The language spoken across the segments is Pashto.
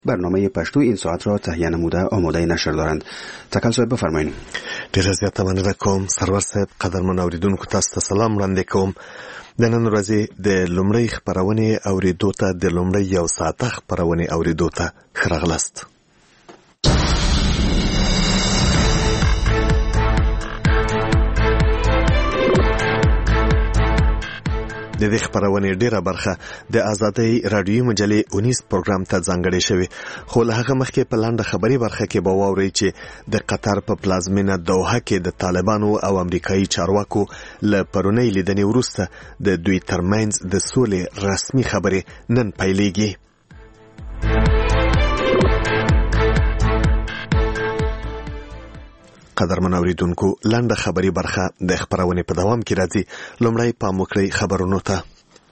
برنامه پشتو این ساعت را تهیه نموده آماده نشر دارند. تکل صاحب بفرمایید. ډېر زیاته مننه کوم سرور صاحب. قدرمن اوریدونکو تاسو ته سلام وړاندې کوم. د نن ورځې د لومړۍ خپرونې اوریدو ته د لومړۍ یو ساعته خپرونې اوریدو ته ښه راغلاست. د دې خپرونې ډیره برخه د آزادۍ رادیوي مجلې 19 پروګرام ته ځانګړې شوې، خو له هغه مخکې په لنډه خبري برخه کې به واورئ چې د قطر په پلازمینه دوحه کې د طالبانو او امریکایي چارواکو له پرونۍ لیدنې وروسته د دوی ترمنځ د سولې رسمي خبرې نن پیلېږي. قدرمن اوریدونکو، لنډه خبري برخه د خبرونې په دوام کې راځي. لومړی پام وکړئ خبرونو ته.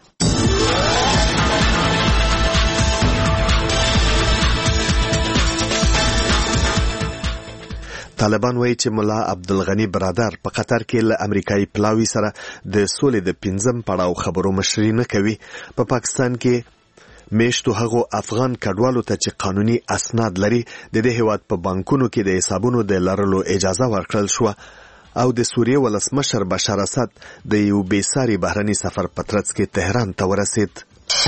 طالبان وایي چې ملا عبدالغنی برادر په قطر کې له امریکایي پلاوي سره د سولې د 5م پړاو خبرو مشري نه کوي. په پاکستان کې میشتو هغو افغان کډوالو ته چې قانوني اسناد لري د دې هیواد په بانکونو کې د حسابونو د لرلو اجازه ورکړل شو، او د سوریې ولسمشر بشار اسد د یو بېساري بهرني سفر په ترڅ کې تهران ته ورسید.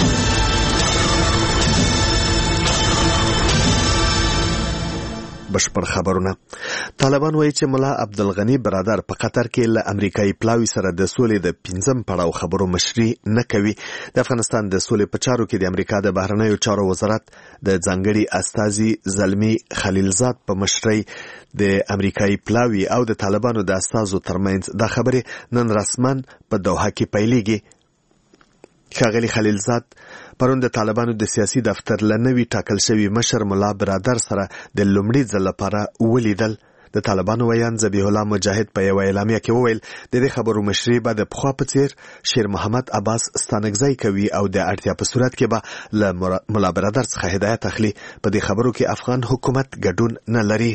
بشپړ خبرونه. طالبان وایي چې ملا عبدالغنی برادر په قطر کې له امریکایي پلاوي سره د سولې د 5م پړاو خبرو مشري نه کوي. د افغانستان د سولې په چارو کې د امریکا د بهرنیو چارو وزارت د ځانګړي استازي زلمی خلیلزاد په مشرۍ د امریکایي پلاوي او د طالبانو د استازو ترمنځ دا خبرې نن رسماً په دوحه کې پیلېږي. ښاغلي خلیلزاد پرون د طالبانو د سیاسي دفتر له نوي ټاکل شوي مشر ملا برادر سره د لومړي ځل لپاره ولیدل. د طالبانو ویان ذبیح الله مجاهد په یوه اعلامیه کې وویل د دې خبرو مشري به د پخوا په څیر شیر محمد عباس ستانکزی کوي او د اړتیا په صورت کې به له ملا برادر څخه هدایت اخلي. په دې خبرو کې افغان حکومت ګډون نه لري.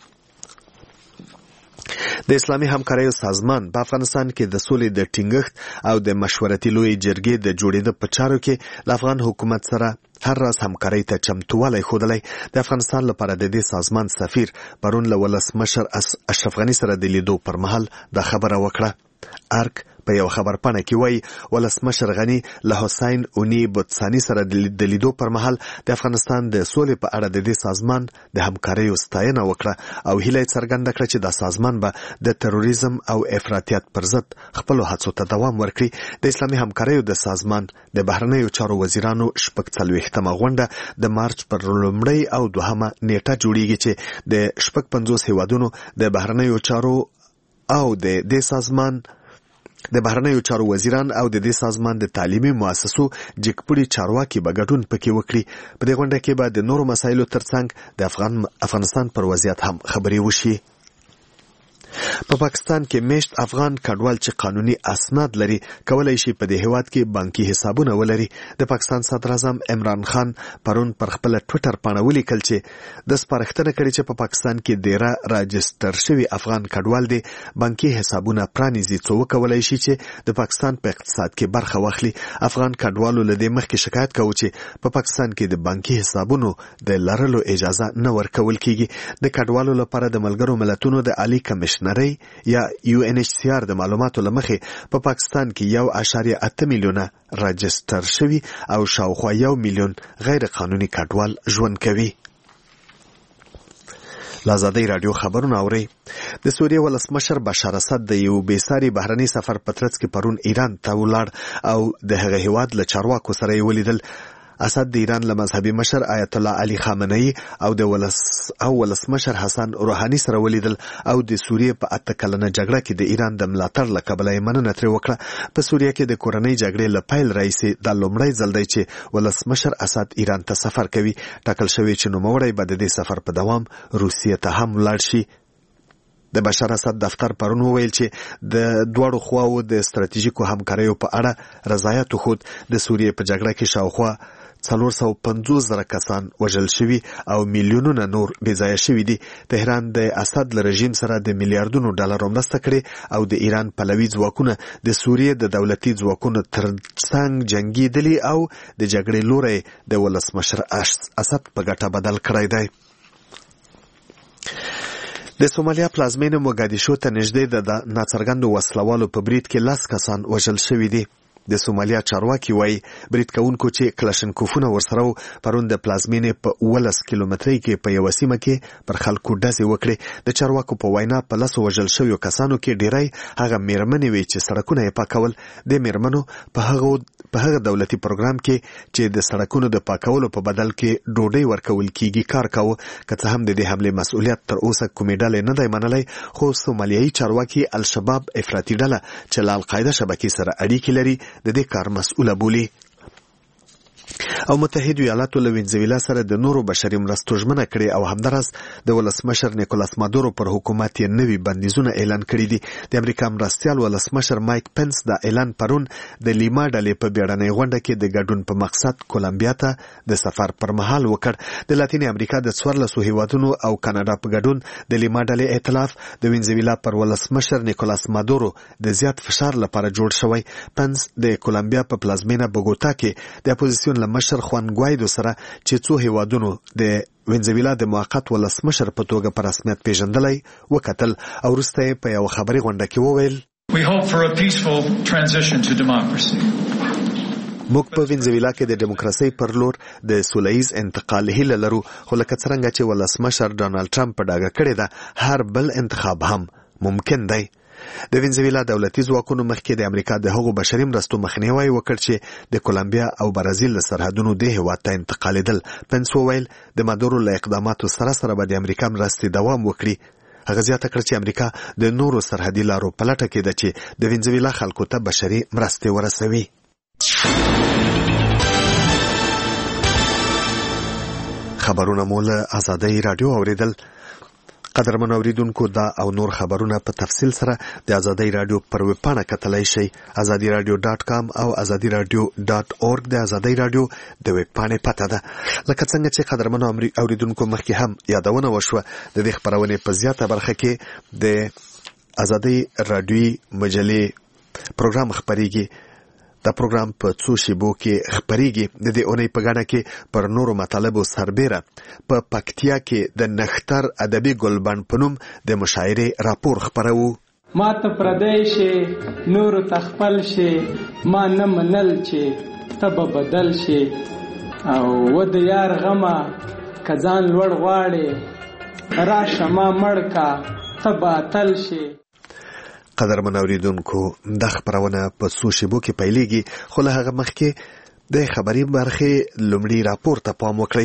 د اسلامي همکاریو سازمان په افغانستان کې د سولې د ټینګښت او د مشورتي لوی جرګې د جوړېدو په چارو کې له افغان حکومت سره هر راز همکارۍ ته چمتووالی ښودلی. د افغانستان لپاره د دې سازمان سفیر پرون له ولسمشر اشرف غني سره د لیدو پر مهال دا خبره وکړه. ارک په یو خبرپاڼه کې وایي ولسمشر غني له حسین اونی بوتسانی سره د لیدو پر مهال د افغانستان د سولې په اړه د دې سازمان د همکاریو ستاینه وکړه او هیله یې څرګنده کړه چې دا سازمان به د تروریزم او افراطیت پر ضد خپلو هڅو ته دوام ورکړي. د اسلامي همکاریو د سازمان د بهرنیو چارو وزیرانو 46مه غونډه د مارچ پر 1 او 2 نیټه جوړیږي چې د 50 هیوادونو د بهرنیو چارو او د دې سازمان د بهرنیو چارو وزیران او د دې سازمان د تعلیمي مؤسسو جګپړي چارواکي به ګډون پکې وکړي. په دې غونډه کې به د نورو مسایلو ترڅنګ د افغانستان پر وضعیت هم خبرې وشي. په پاکستان کې میشت افغان کډوال چې قانوني اسناد لري کولای شي په دې هیواد کې بانکي حسابونه ولري. د پاکستان صدر اعظم عمران خان پرون پر خپل ټویټر باندې ولیکل چې د سپارښتنه کړې چې په پاکستان کې ډیره راجستر شوی افغان کډوال دي بانکي حسابونه پرانیزي څو کولای شي چې د پاکستان په اقتصاد کې برخه واخلي. افغان کډوالو له دې مخکې شکایت کوي چې په پاکستان کې د بانکي حسابونو د لرلو اجازه نه ورکول کیږي. د کډوالو لپاره د ملګرو ملتونو د عالی کمشنرۍ یا UNHCR د معلوماتو لمخې په پاکستان کې 1.8 میلیونه راجستر شوي او شاوخوا 1 میلیون غیر قانوني کډوال ژوند کوي. لازادۍ رادیو خبرونه اوري. د سوریې ولسمشر بشار اسد د یو بېساري بهرني سفر په ترڅ کې پرون ایران ته ولاړ او د هغه هیواد له چارواکو سره یې ولیدل. اسد د ایران له مذهبي مشر آیت الله علي خامنه‌ای او د ولسمشر حسن روحاني سره ولیدل او د سوریې په 8 کلنه جګړه کې د ایران د ملاتړ له کبله یې مننه ترې وکړه. په سوریه کې د کورنۍ جګړې له پیل راهیسې دا لومړی ځل دی چې ولسمشر اسد ایران ته سفر کوي. ټاکل شوی چې نوموړی به د دې سفر په دوام روسیې ته هم ولاړ شي. د بشار اسد دفتر پرون وویل چې د دواړو خواو د ستراتیژیکو همکاریو په اړه رضایت وښود. د سوریې په جګړه کې شاوخوا 450,000 کسان وژل شوي او میلیونونه نور بېځایه شوي دي. تهران د اسد له رژیم سره د میلیارډونو ډالرو مرسته کړې او د ایران پلوي ځواکونه د سوریې د دولتي ځواکونو ترڅنګ جنګېدلي او د جګړې لوری د ولسمشر اسد په ګټه بدل کړی دی. د سومالیا پلازمینه موګادیشو ته نږدې د ناڅرګندو وسلوالو په برید کې 10 کسان وژل شوي دي. د سومالیا چارواکي وایي برید کوونکو چې کلاشینکوفونه ورسره وو پرون د پلازمینې په 11 کیلومترۍ کې په یوه سیمه کې پر خلکو ډزې وکړې. د چارواکو په وینا په 10 وژل شویو کسانو کې ډیری هغه میرمنې وې چې سړکونه یې پاکول. د میرمنو په هغه دولتي پروګرام کې چې د سړکونو د پاکولو په بدل کې ډوډۍ ورکول کیږي کار کاوه. که څه هم د دې حملې مسؤلیت تر اوسه کومې ډلې نه دی منلی، خو سومالیایي چارواکي الشباب افراطي ډله چې له القاعده شبکې سره اړیکې لري د دې کار مسؤله بولي. او متحده ایالاتو له وینزویلا سره د نورو بشري مرستو ژمنه کړې او همداراز د ولسمشر نیکولاس مادورو پر حکومت یې نوي بندیزونه اعلان کړي دي. د امریکا مرستیال ولسمشر مایک پنس دا اعلان پرون د لیما ډلې په بیړنۍ غونډه کې د ګډون په مقصد کولمبیا ته د سفر پر مهال وکړ. د لاتین امریکا د 14 هیوادونو او کاناډا په ګډون د لیما ډلې ائتلاف د وینزویلا پر ولسمشر نیکولاس مادورو د زیات فشار لپاره جوړ شوی. پنس د کولمبیا په پلازمینه بوګوتا کې د اپوزیسیون مشر خوان ګوایدو سره چې څو هیوادونو د وینزویلا د موقت ولسمشر په توګه په رسمیت پیژندلی وکتل او وروسته یې په یوه خبري غونډه کې وویل موږ په وینزویلا کې د دیموکراسۍ پر لور د سولهییز انتقال هیله لرو، خو لکه څرنګه چې ولسمشر ډانالډ ټرمپ په ډاګه کړې ده هر بل انتخاب هم ممکن دی. د وینزویلا دولتي ځواکونو مخکې د امریکا د هغو بشري مرستو مخنیوی وکړ چې د کولمبیا او برازیل له سرحدونو دې هېواد ته انتقالېدل. پنس وویل د مادورو له اقداماتو سره سره به د امریکا مرستې دوام وکړي. هغه زیاته کړ چې امریکا د نورو سرحدي لارو په لټه کې ده چې د وینزویلا خلکو ته بشري مرستې ورسوي. خبرونه مو له ازادۍ راډیو اوریدل. قدرمن اوریدونکو دا او نور خبرونه په تفصیل سره د ازادۍ راډیو پر ویبپاڼه کتلی شئ. azadiradio.com او azadiradio.org د ازادۍ راډیو د ویبپاڼې پته ده. لکه څنګه چې قدرمن اوریدونکو مخکې هم یادونه وشوه د دې خپرونې په زیاته برخه کې د ازادۍ راډیوي مجلې پروګرام خپریږي. دا پروګرام په څو شیبو کې خپریږي. د دې اونۍ په ګڼه کې پر نورو مطالبو سربیره په پکتیا کې د نختر ادبي ګلبند په نوم د مشاعرې راپور خپروو. ما ته پردی شي نورو ته خپل شي، ما نه منل چې ته به بدل شي، او و د یار غمه که ځان لوړ غواړې راشه ما مړ کا ته به اتل شي. قدرمن اوریدونکو دا خبرونه په څو شیبو کې پیلېږي، خو له هغه مخکې د خبري برخې لومړي راپور ته پام وکړئ.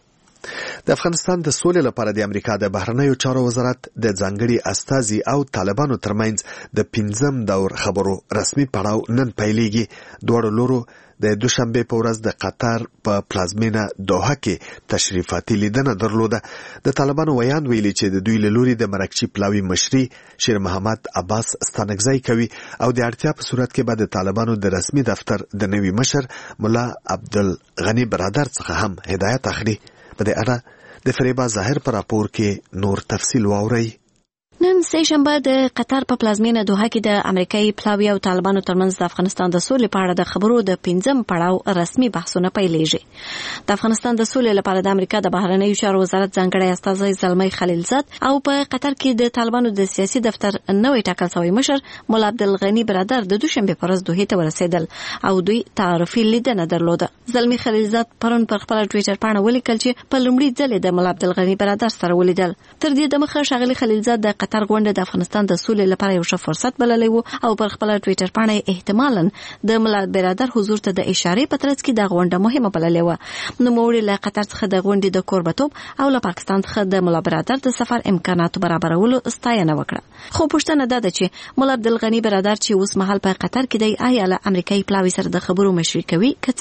د افغانستان د سولې لپاره د امریکا د بهرنیو چارو وزارت د ځانګړي استازي او طالبانو ترمنځ د 5م دور خبرو رسمي پړاو نن پیلېږي. دواړو لورو د دوشنبه په ورځ د قطر په پلازمینه دوحه کې تشریفاتي لیدنه درلوده. د طالبانو ویان ویلي چې د دوی له لوري د مرکچي پلاوي مشري شیر محمد عباس ستانکزی کوي او د اړتیا په صورت کې به د طالبانو د رسمي دفتر د نوي مشر ملا عبدالغنی برادر څخه هم هدایت اخلي. په دې اړه د فریبا ظاهر پر راپور کې نور تفصیل واورئ. نن سه شنبه د قطر په پلازمینه دوحه کې د امریکایي پلاوی او طالبانو ترمنځ د افغانستان د سولې په اړه د خبرو د 5م پړاو رسمي بحثونه پیلېږي. د افغانستان د سولې لپاره د امریکا د بهرنیو چارو وزارت ځانګړی استازی زلمی خلیلزاد او په قطر کې د طالبانو د سیاسي دفتر نوې ټاکل شوی مشر مولا عبدالغنی برادر د دوشنبه په ورځ دوحې ته ورسېدل او دوی تعارفي لیدنه درلوده. زلمی خلیلزاد پرون پر خپل ټوئیټر باندې ولیکل چې په لومړي ځل د مولا عبدالغنی برادر سره ولیدل. تر دې دمخه ښاغلي خلیلزاد د قطر غونډه د افغانستان د سولې لپاره یو ښه فرصت بللی و او پر خپل ټوئیټر باندې احتمالاً د مولا برادر حضور ته د اشارې په ترڅ کې د غونډه مهمه بللې و. نوموړي له قطر څخه د غونډې د کوربتوب او له پاکستان څخه د مولا برادر د سفر امکاناتو برابرولو ستاینه وکړه. خو پوښتنه ده چې مولا عبدالغنی برادر چې اوس مهال په قطر کې دی آیا له امریکایي پلاوي سره د خبرو مشري کوي که څنګه؟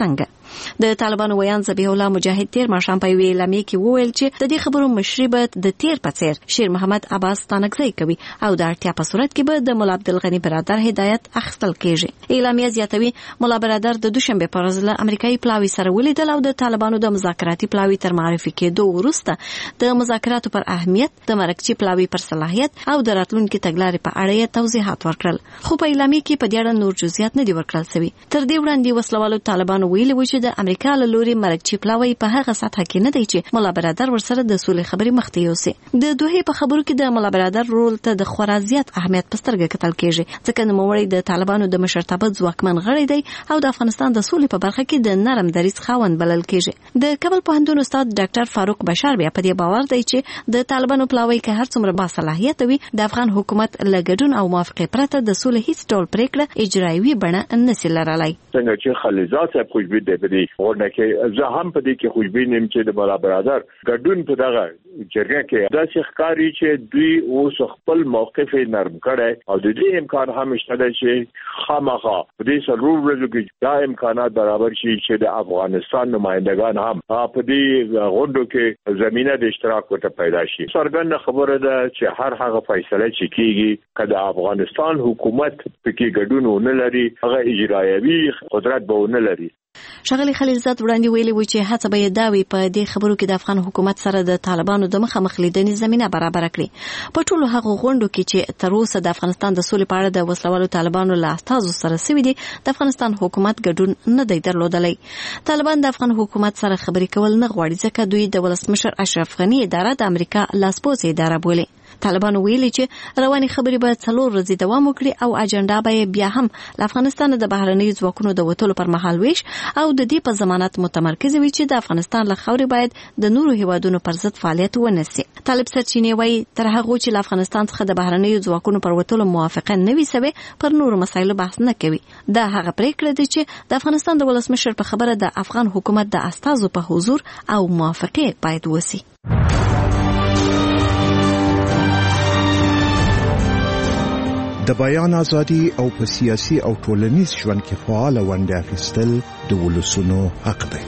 د طالبانو ویان ذبیح الله مجاهد تیر ماښام په یوې اعلامیه کې وویل چې د دې خبرو مشري به د تیر په څیر شیر محمد عباس ستانکزی کوي او د اړتیا په صورت کې به د مولا عبدالغني برادر هدایت اخیستل کیږي. اعلامیه زیاتوي مولا برادر د دوشنبه په ورځ له امریکایي پلاوي سره ولیدل او د طالبانو د مذاکراتي پلاوي تر معرفي کېدو وروسته د مذاکراتو پر اهمیت، د مرکزي پلاوي پر صلاحیت او د راتلونکي تګلارې په اړه توضیحات ورکړل. خو په اعلامیه کې په دې اړه نور جزئیات نه دي ورکړل شوي. تر دې وړاندې وسلوالو طالبانو ویلي و چې د امریکا له لوري مرکزي پلاوی په هغه سطح کې نه دی چې مولا برادر ورسره د سولې خبرې مخ ته یوسي. د دوه په خبرو کې د مولا برادر رول ته د خورا زیات اهمیت په سترګه کتل کېږي، ځکه نوموړی د طالبانو د مشرتابه ځواکمن غړی دی او د افغانستان د سولې په برخه کې د نرم دریځ خاوند بلل کېږي. د کابل پوهنتون استاد ډاکټر فاروق بشار بیا په دې باور دی چې د طالبانو پلاوی که هر څومره با صلاحیت وي، د افغان حکومت له ګډون او موافقې پرته د سولې هیڅ ډول پریکړه اجرایوي بڼه نشي لرلای. څنګه چې خلیزات صاحب خوشبین دی په دې ورنه کې زه هم په دې کې خوشبین یم چې د مولا برادر ګډون په دغه جرګه کې داسې ښکاري چې دوی اوس خپل موقف نرم کړي او د دې امکان هم شته چې خامخا په دې څلور ورځو کې دا امکانات برابر شي چې د افغانستان نمائندگان هم په دې غونډو کې زمينه د اشتراک ورته پیدا شي. څرګنده خبره ده چې هر هغه فیصله چې کیږي کله افغانستان حکومت پکې ګډون ونه لري، هغه اجرایوي قدرت به ونه لري. ښاغلي خلیلزاد وړاندې ویلي و چې هڅه به یې دا وي په دې خبرو کې د افغان حکومت سره د طالبانو د مخامخ لیدنې زمینه برابر کړي. په ټولو هغو غونډو کې چې تر اوسه د افغانستان د سولې په اړه د وسلوالو طالبانو له استازو سره سوي دي، د افغانستان حکومت ګډون نه دی درلودلی. طالبان د افغان حکومت سره خبرې کول نه غواړي، ځکه دوی د ولسمشر اشرف غني اداره د امریکا لاسپوڅې اداره بولي. طالبانو ویلي چې رواني خبرې به 4 ورځې دوام وکړي او اجنډا به بیا هم له افغانستان د بهرنیو ځواکونو د وټولو پر مهال ویش او د دې په ضمانت متمرکز وي چې د افغانستان له خاورې باید د نورو هیوادونو پر ضد فعالیت ونشي. طالب سرچینې وایي تر هغه چې له افغانستان څخه د بهرنیو ځواکونو پر وټولو موافقه نه وي سوي، پر نورو مسایلو بحث نه کوي. دا هغه پریکړه ده چې د افغانستان د ولسمشر په خبره د افغان حکومت د استازو په حضور او موافقه باید وسی. د بیان ازادي او په سیاسي او ټولنیز ژوند کې فعال ونډه اخیستل د ولسونو حق دی.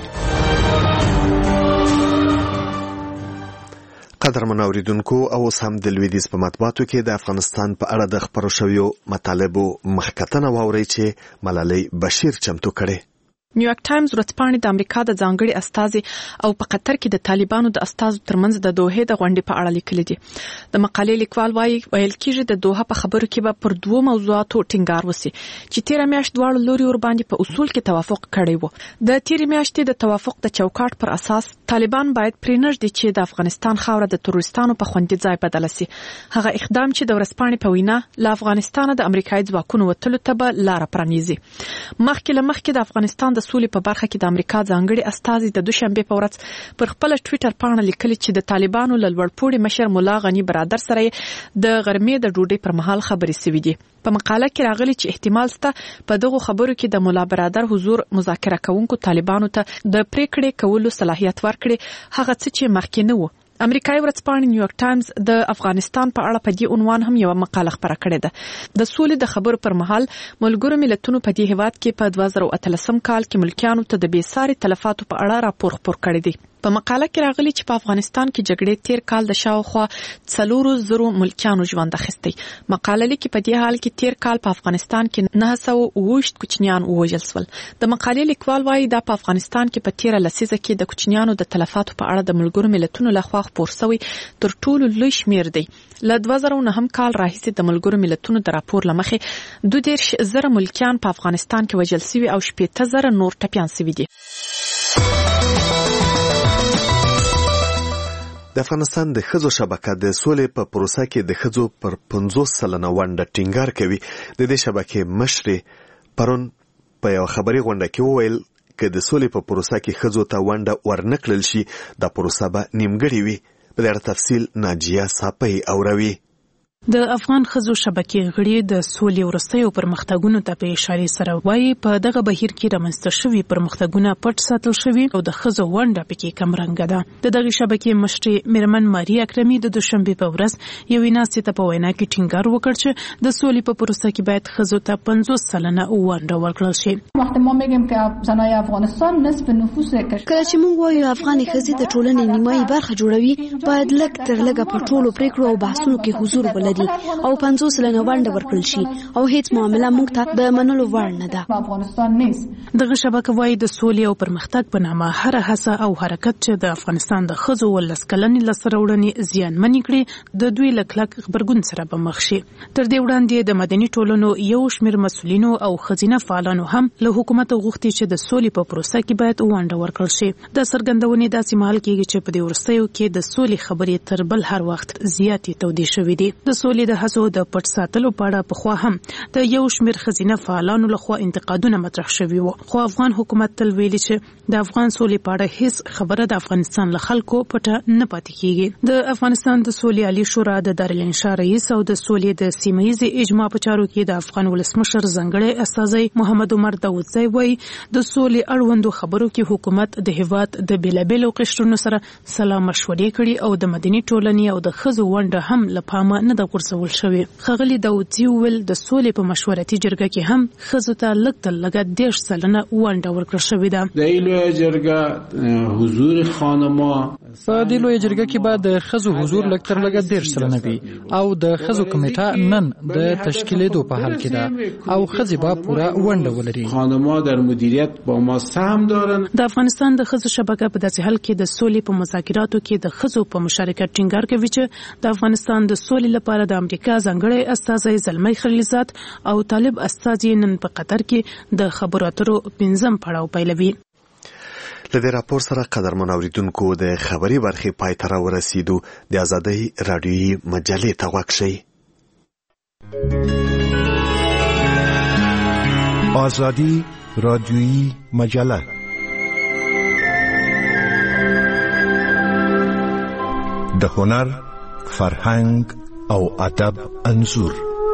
قدرمن اوریدونکو، او هم د لویدیځ په مطبوعاتو کې د افغانستان په اړه د خبرو شویو مطالبو مخکتنه واوري چې ملالۍ بشیر چمتو کړي. نیویارک ټایمز ورځپاڼې د امریکا د ځانګړي استازي او په قطر کې د طالبانو د استازو ترمنځ د دوحې د غونډې په اړه لیکلي دي. د مقالې لیکوال ویل کېږي د دوحه په خبرو کې به پر 2 موضوعاتو ټینګار وسی چې تیر میاشت دواړو لوري ور باندې په اصول کې توافق کړی وو. د تیر میاشتې د توافق د چوکاټ پر اساس طالبان باید پرېنږدي چې د افغانستان خاوره د تروریستانو په خوندي ځای بدل شي. هغه اقدام چې د ورځپاڼې په وینا له افغانستان د امریکایي ځواکونو وتلو ته به لار پرانیزي. مخکې د افغانستان د سولې په برخه کې د امریکا ځانګړي استازي د دوشنبه په ورځ پر خپل ټوئیټر پاڼه لیکلي چې د طالبانو له لوړپوړي مشر مولا غني برادر سره د غرمې د ډوډۍ پر مهال خبرې شوې دي. په مقاله کې راغلي چې احتمال شته په دغه خبرو کې د مولا برادر حضور مذاکره کوونکو طالبانو ته د پریکړې کولو صلاحیت ورکړي، هغه څه چې مخکې نه و. امریکایي ورځپاڼه نیویارک ټایمز د افغانستان په اړه په دې عنوان هم یو مقاله خپره کړې ده. د سولې د خبرو پر مهال ملګرو ملتونو په دې هیواد کې په 2013 کال کې ملکیانو ته د بېساري تلفاتو په اړه راپور خپور کړی دی. په مقاله کې راغلي چې په افغانستان کې جګړې تیر کال د شاوخوا 400 ملکیانو ژوند اخیستی. مقاله لیکي په دې حال کې تیر کال په افغانستان کې 920 کوچنیان ووژل شول. د مقالې لیکوال وايي دا په افغانستان کې په تیر لسیزه کې د کوچنیانو د تلفاتو په اړه د ملګرو ملتونو لخوا خپور شوی تر ټولو لوی شمیر دی. له 2009 کال راهیسې د ملګرو ملتونو د راپور لمخې 22,000 ملکیان په افغانستان کې وژل شوي او 18,000 نور ټپیان شوي دي. د افغانستان د ښځو شبکه د سولې په پروسه کې د ښځو پر 50% ونډه ټینګار کوي. د دې شبکې مشرې پرون په یو خبري غونډه کې وویل چې د سولې په پروسه کې ښځو ته ونډه ورنکړل شي د پروسه به نیمګړې وي. په دې اړه تفصیل ناجیه صاپی اوروي. د افغان ښځو شبکې غړي د سولې وروستیو پرمختګونو ته په اشاره سره وایي په دغه بهیر کې رامنځته شوي پرمختګونه پټ ساتل شوي او د ښځو ونډه پکې کمرنګه ده. د دغه شبکې مشرې میرمن ماري اکرمي د دوشنبه په ورځ یوې ناستې ته په وینا کې ټینګار وکړ چې د سولې په پروسه کې باید ښځو ته 50% ونډه ورکړل شي. وخت ما میگم که زنای افغانستان نصف نفوس کله چې موږ وایو افغاني ښځې د ټولنې نیمایي برخه جوړوي باید لږ تر لږه په ټولو پریکړو او بحثونو کې حضور ولري او 50% ونډه ورکړل شي او هیڅ معامله موږ ته د منلو وړ نه ده. افغانستان نیست. دغه شبکه وايي د سولې او پرمختګ په نامه هر هڅه او حرکت چې د افغانستان د ښځو ولس کلنې لسره وړاندې زیانمنې کړي د دوی لکلک خبرګون سره به مخ شي. تر دې وړاندې د مدني ټولنو یو شمېر مسؤلینو او ښځینه فعالانو هم له حکومت غوښتي چې د سولې په پروسه کې باید ونډه ورکړل شي. د څرګندونې داسې مهال کېږي چې په دې وروستیو کې د سولې خبرې تر بل هر وخت زیاتې تودې شوې دي. د سولې د هڅو د پټ ساتلو په اړه پخوا هم د یو شمېر ښځینه فعالانو لخوا انتقادونه مطرح شوي وو، خو افغان حکومت تل ویلي چې د افغان سولې په اړه هیڅ خبره د افغانستان له خلکو پټه نه پاتې کیږي. د افغانستان د سولې عالی شورا د دارالانشا رئیس او د سولې د سیمه ییزې اجماع په چارو کې د افغان ولسمشر ځانګړی استازی محمد عمر داودزی وایي د سولې اړوندو خبرو کې حکومت د هیواد د بیلابیلو قشرونو سره سلا مشورې کړي او د مدني ټولنې او د ښځو ونډه هم له پامه نه ده غورځول شوې. ښاغلي داودزي وویل د سولې په مشورتي جرګه کې هم ښځو ته لږ تر لږه 10% ونډه ورکړل شوې ده. د لویه جرګه حضور خانما په دې لویه جرګه کې به د ښځو حضور لږ تر لږه 10% وي او د ښځو کمیټه نن د تشکیلېدو په حال کې ده او ښځې به پوره ونډه ولري. خانما در مدیریت با ما سهم دارن. د افغانستان د ښځو شبکه په داسې حال کې د سولې په مذاکراتو کې د ښځو په مشارکت ټینګار کوي چې د افغانستان د سولې لپاره د امریکا ځانګړی استازی زلمی خلیلزاد او طالب استازی نن په قطر کې د خبرو اترو 5م پړاو پیلوي. لدې راپور سره قدرمن اوریدونکو د خبري برخې پای ته ورسېدو. د آزادۍ رادیویي مجلې ته غوږ شئ. آزادی رادیویی مجله د هنر، فرهنګ او ادب انځور.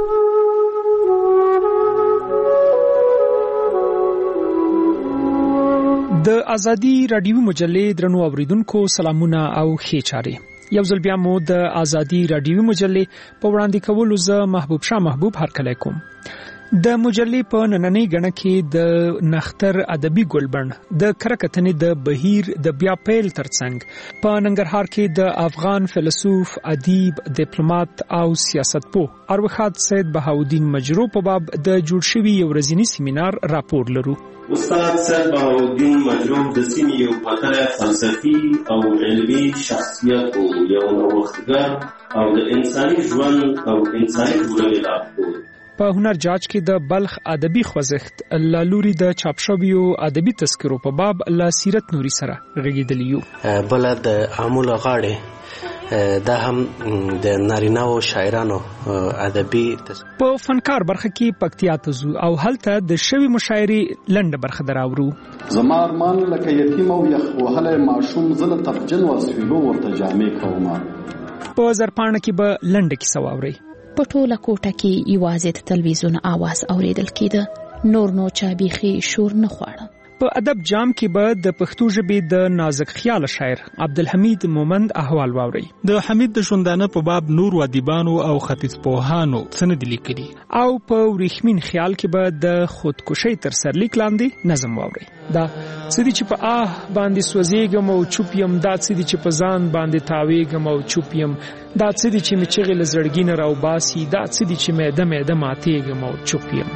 د آزادۍ رادیویي مجلې درنو اوریدونکو سلامونه او ښې چارې. یو ځل بیا مو د آزادۍ رادیویي مجلې په وړاندې کولو زه محبوب شاه محبوب هرکلی کوم. د مجلې په نننۍ غڼه کې د نختر ادبي ګلبن د کرکټنې د بهیر د بیا پیل ترڅنګ په ننګرهار کې د افغان فیلسوف، ادیب، ډیپلوماټ او سیاستپوه اروخات سید بهاودین مجرو په باب د جوړ شوي یو ورځنی سیمینار راپور لرو. استاد سید بهاودین مجرو د سیمې یو پاتره فلسفي او علمي شخصیت او یو نوښتګر او د انساني ژوند او انساني ټولنې لارښود. په هنر جاج کې د بلخ ادبي خوځښت لالوري د چاپ شویو ادبي تذکرو په باب لا سیرت نوري سره غږیدلی یو. بل د عامل غاړي دا هم د نارینه‌و شاعرانو ادبي په فنکار برخه کې پکتیا تزو او هلته د شوی مشاعري لنډه برخه دراورو. زما ارمان لکه یتیم او یخ وهله ماشوم زله تفجن وسویلو ورته جامې کومه. په زرپانه کې به لنډه کیسه واوري. په ټوله کوټه کې یوازې د تلویزیون आवाज اوریدل کېده، نور نو چا بیخي شور نه خواړه. په ادب جام کې به د پښتو ژبې د نازک خیال شاعر عبدالحمید مومند احوال واوري. د حمید د ژوندانه په باب نور ادیبانو او ختیځپوهانو سند لیکلي. او په وریښمین خیال کې به د خودکشي تر سرلیک لاندې نظم واوري. دا سړي چې په باندې سوځېږم او چوپ یم، دا سړي چې په ځان باندې تاوېږم او چوپ یم، دا سړي چې می چغې له زړګي نه راوباسي، دا سړي چې مېده ماتېږم او چوپ یم.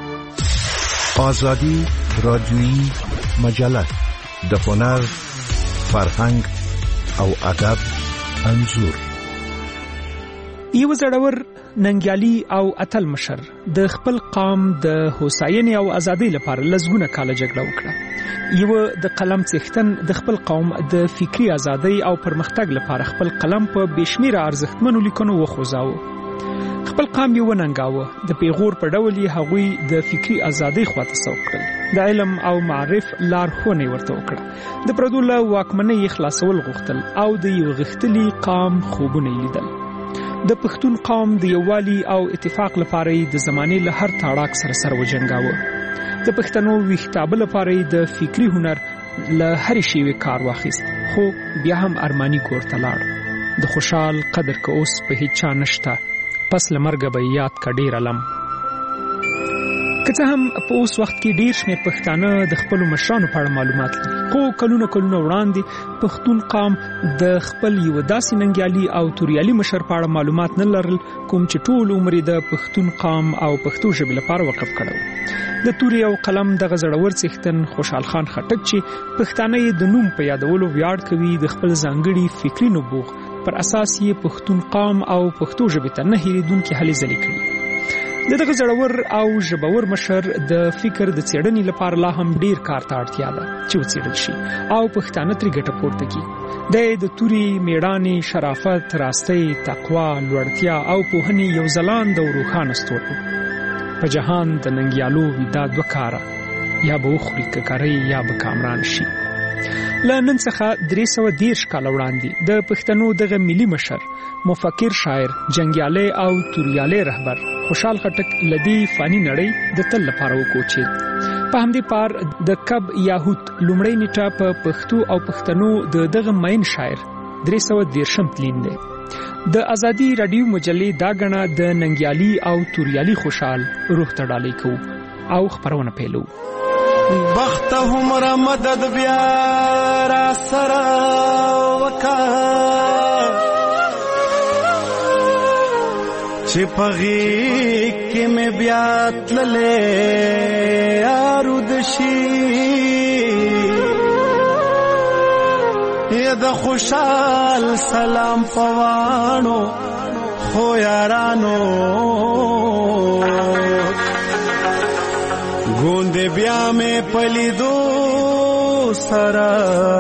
آزادی رادیویی مجله د هنر، فرهنګ او ادب انځور. یو زړور ننګیالي او اتل مشر د خپل قام د هوساینې او ازادۍ لپاره لږونه کاله جګړه وکړه. یو د قلم څښتن د خپل قوم د فکری ازادۍ او پرمختګ لپاره خپل قلم په بشمیره ارزښتمنو لیکنو وخوځاوه. خپل قام یو ننګاوه، د پیغور په ډول یې هغوی د فکری ازادۍ خواته سوق کړل. د علم او معرف لارښوونه ورته وکړه. د پردو له واکمنۍ خلاصول غوښتل او د یو غښتلي قام خوبونه لیدل. د پښتون قوم د یووالي او اتفاق لپاره د زمانې له هر تاړاک سره وجنګاوه. د پښتنو ویښتابه لپاره د فکری هنر له هر شیوه کار واخیست، خو بیا هم ارمانی کور ته لاړ. د خوشحال قدر که اوس په هیڅ چا نشته، پس لمرګه به یاد کا ډیر علم. که څه هم په اوس وخت کې ډیر شمېر پښتانه د خپل مشرانو په اړه معلومات لري، خو کلونه وړاندې پښتون قوم د خپل یو داسې ننګیالي او توریالي مشر په اړه معلومات نه لرل کوم چې ټول عمر د پښتون قوم او پښتو ژبې لپاره وقف کړو. د توري او قلم دغه زړور څښتن خوشحال خان خټک چې پښتانه د نوم په یادولو ویاړ کوي، د خپل ځانګړي فکری نبوغ پر اساس یې پښتون قوم او پښتو ژبې ته نه هېرېدونکې هلې ځلې کړي. دغه زړور او ژبور مشر د فکر د څېړنې لپاره لا هم ډیر کار ته اړتیا ده چې وڅېړل شي او پښتانه ترې ګټه پورته کړي. د توري، میړانې، شرافت، راستۍ، تقوا، لوړتیا او پوهنې یو ځلانده او روښانه ستوری په جهان د ننګیالو ویدا دوه کاره، یا به وخوري ککرۍ یا به کامران شي. له نن څخه 330 کاله وړاندې د پښتنو دغه ملي مشر، مفکر، شاعر، جنګیالی او توریالی رهبر خوشحال خټک لدی فانی نړۍ د تل لپاره وکوچید. په همدې پار د کب یاهوت لومړی نیټه په پښتو او پښتنو دغه مین شاعر 330 تلین دی. د ازادي رادیو مجلې دا غنا د ننګیالي او توریالي خوشحال روح ته ډالۍ کوو او خبرونه پیلو. بخت همرا مدد بیا را سره وکا چې پغی کې مې بیا تللې آرود شي د خوشحال سلام پوانو خو یارانو ګوند بیا مې پلیدو سره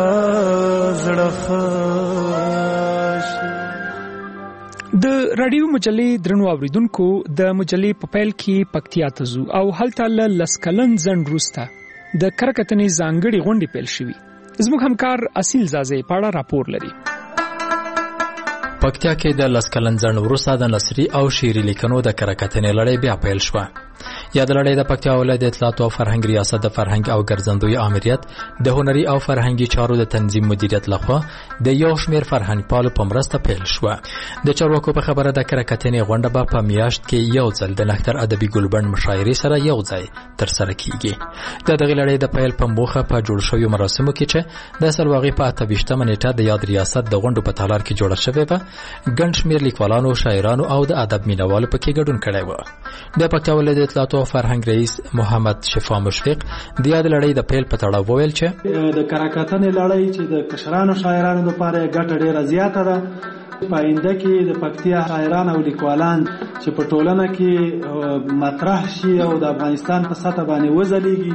زړه خاش. د رادیو مجلې درنو اوریدونکو، د مجلې په پیل کې پکتیا ته ځو او هلته له لسکلن ځنډ وروسته د کرکټنې ځانګړې غونډې پیل شوې. زموږ همکار اصیل زازې په اړه راپور لري. پکتیا کې د لسکلن ځنډ وروسته د نثري او شعري لیکنو د کرکټنې لړۍ بیا پیل شوه. یا د لړۍ د پکتیا ولایت د اطلاعات او فرهنګ ریاست د فرهنګ او ګرځندوی آمریت د هنري او فرهنګي چارو د تنظیم مدیریت لخوا د یو شمېر فرهنګ پالو په مرسته پیل شوه. د چارواکو په خبره د کرکټنې غونډه به په میاشت کې یو ځل د نښتر ادبي ګلبند مشاعرې سره یو ځای ترسره کیږي. د دغه لړۍ د پیل په موخه په جوړ شویو مراسمو کې چې د سلواغې په 28مه نیټه د یاد ریاست د غونډو په تالار کې جوړه شوې وه، ګڼ شمېر لیکوالانو، شاعرانو او د ادب مینوالو پکې ګډون کړی و. د پکتیا ولایت د اطلاعات او فرهنګ رئیس محمد شفا مشفق د یاد لړۍ د پیل په تړاو وویل چې د کرکټنې لړۍ چې د کشرانو شاعرانو لپاره ګټه ډیره زیاته ده. په آینده کې د پکتیا شاعران او لیکوالان چې په ټولنه کې مطرح شي او د افغانستان په سطح باندې وځلیږي،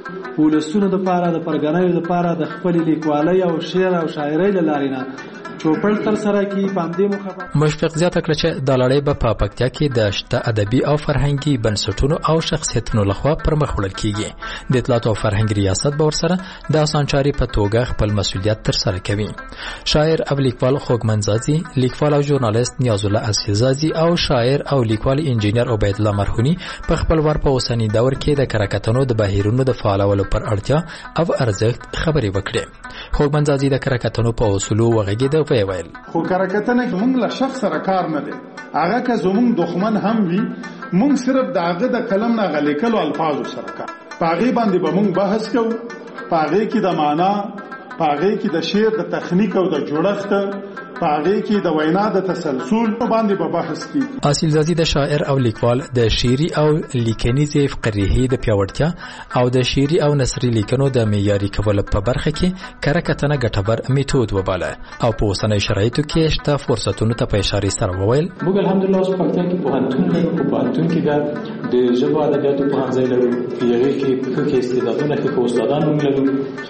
ولسونو لپاره، د پرګنایو لپاره د خپل لیکوالۍ او شعر او شاعرۍ له لارې نه چوپړ تر سره کی پامدې مخابره. مشفق زیاته کړه چې د لړۍ په پکتیا کې د شته ادبي او فرهنګي بنسټونو او شخصیتونو لخوا پرمخ وړل کیږي. د اطلاعات او فرهنګ ریاست به ورسره د اسانچاري په توګه خپل مسولیت تر سره کوي. شاعر او لیکوال خوږمن زازي، لیکوال او ژورنالیست نیاز الله اصیلزازي او شاعر او لیکوال انجینر عبید الله مرهونی په خپل ور په اوسنی دور کې د کرکټنو د بهیرونو د فعالولو پر اړتیا او ارزښت خبرې وکړي. خوږمن زازي د کرکټنو په اصولو وغږیده ویل. خو کرکټنه موږ له شخص سره کار نه دی، هغه که زموږ دښمن هم وي، موږ صرف د هغه د کلم نه غلیکلو الفاظو سره کار. پاغي باندې به موږ بحث کوو، پاغي کې د معنا، پاغي کې د شعر د تخنیک او د جوړښت، پاغي کې د وینا د تسلسل باندې به بحث کیږي. اصیل زازي د شاعر او لیکوال د شعري او لیکنیزې فقریه د پیاوړتیا او د شعري او نثري لیکنو د معیاري کولو په برخه کې کرکټنه ګټور میتود وباله او په اوسنۍ شرایطو کې شته فرصتونو ته په اشاره سره وویل. موږ الحمدلله اوس پکتیا کې پوهنتون لرو، په پوهنتون کې د ژبو ادبیاتو پوهنځی لرو، هغې کې ښه استعدادونه، ښه استادان موږ لرو.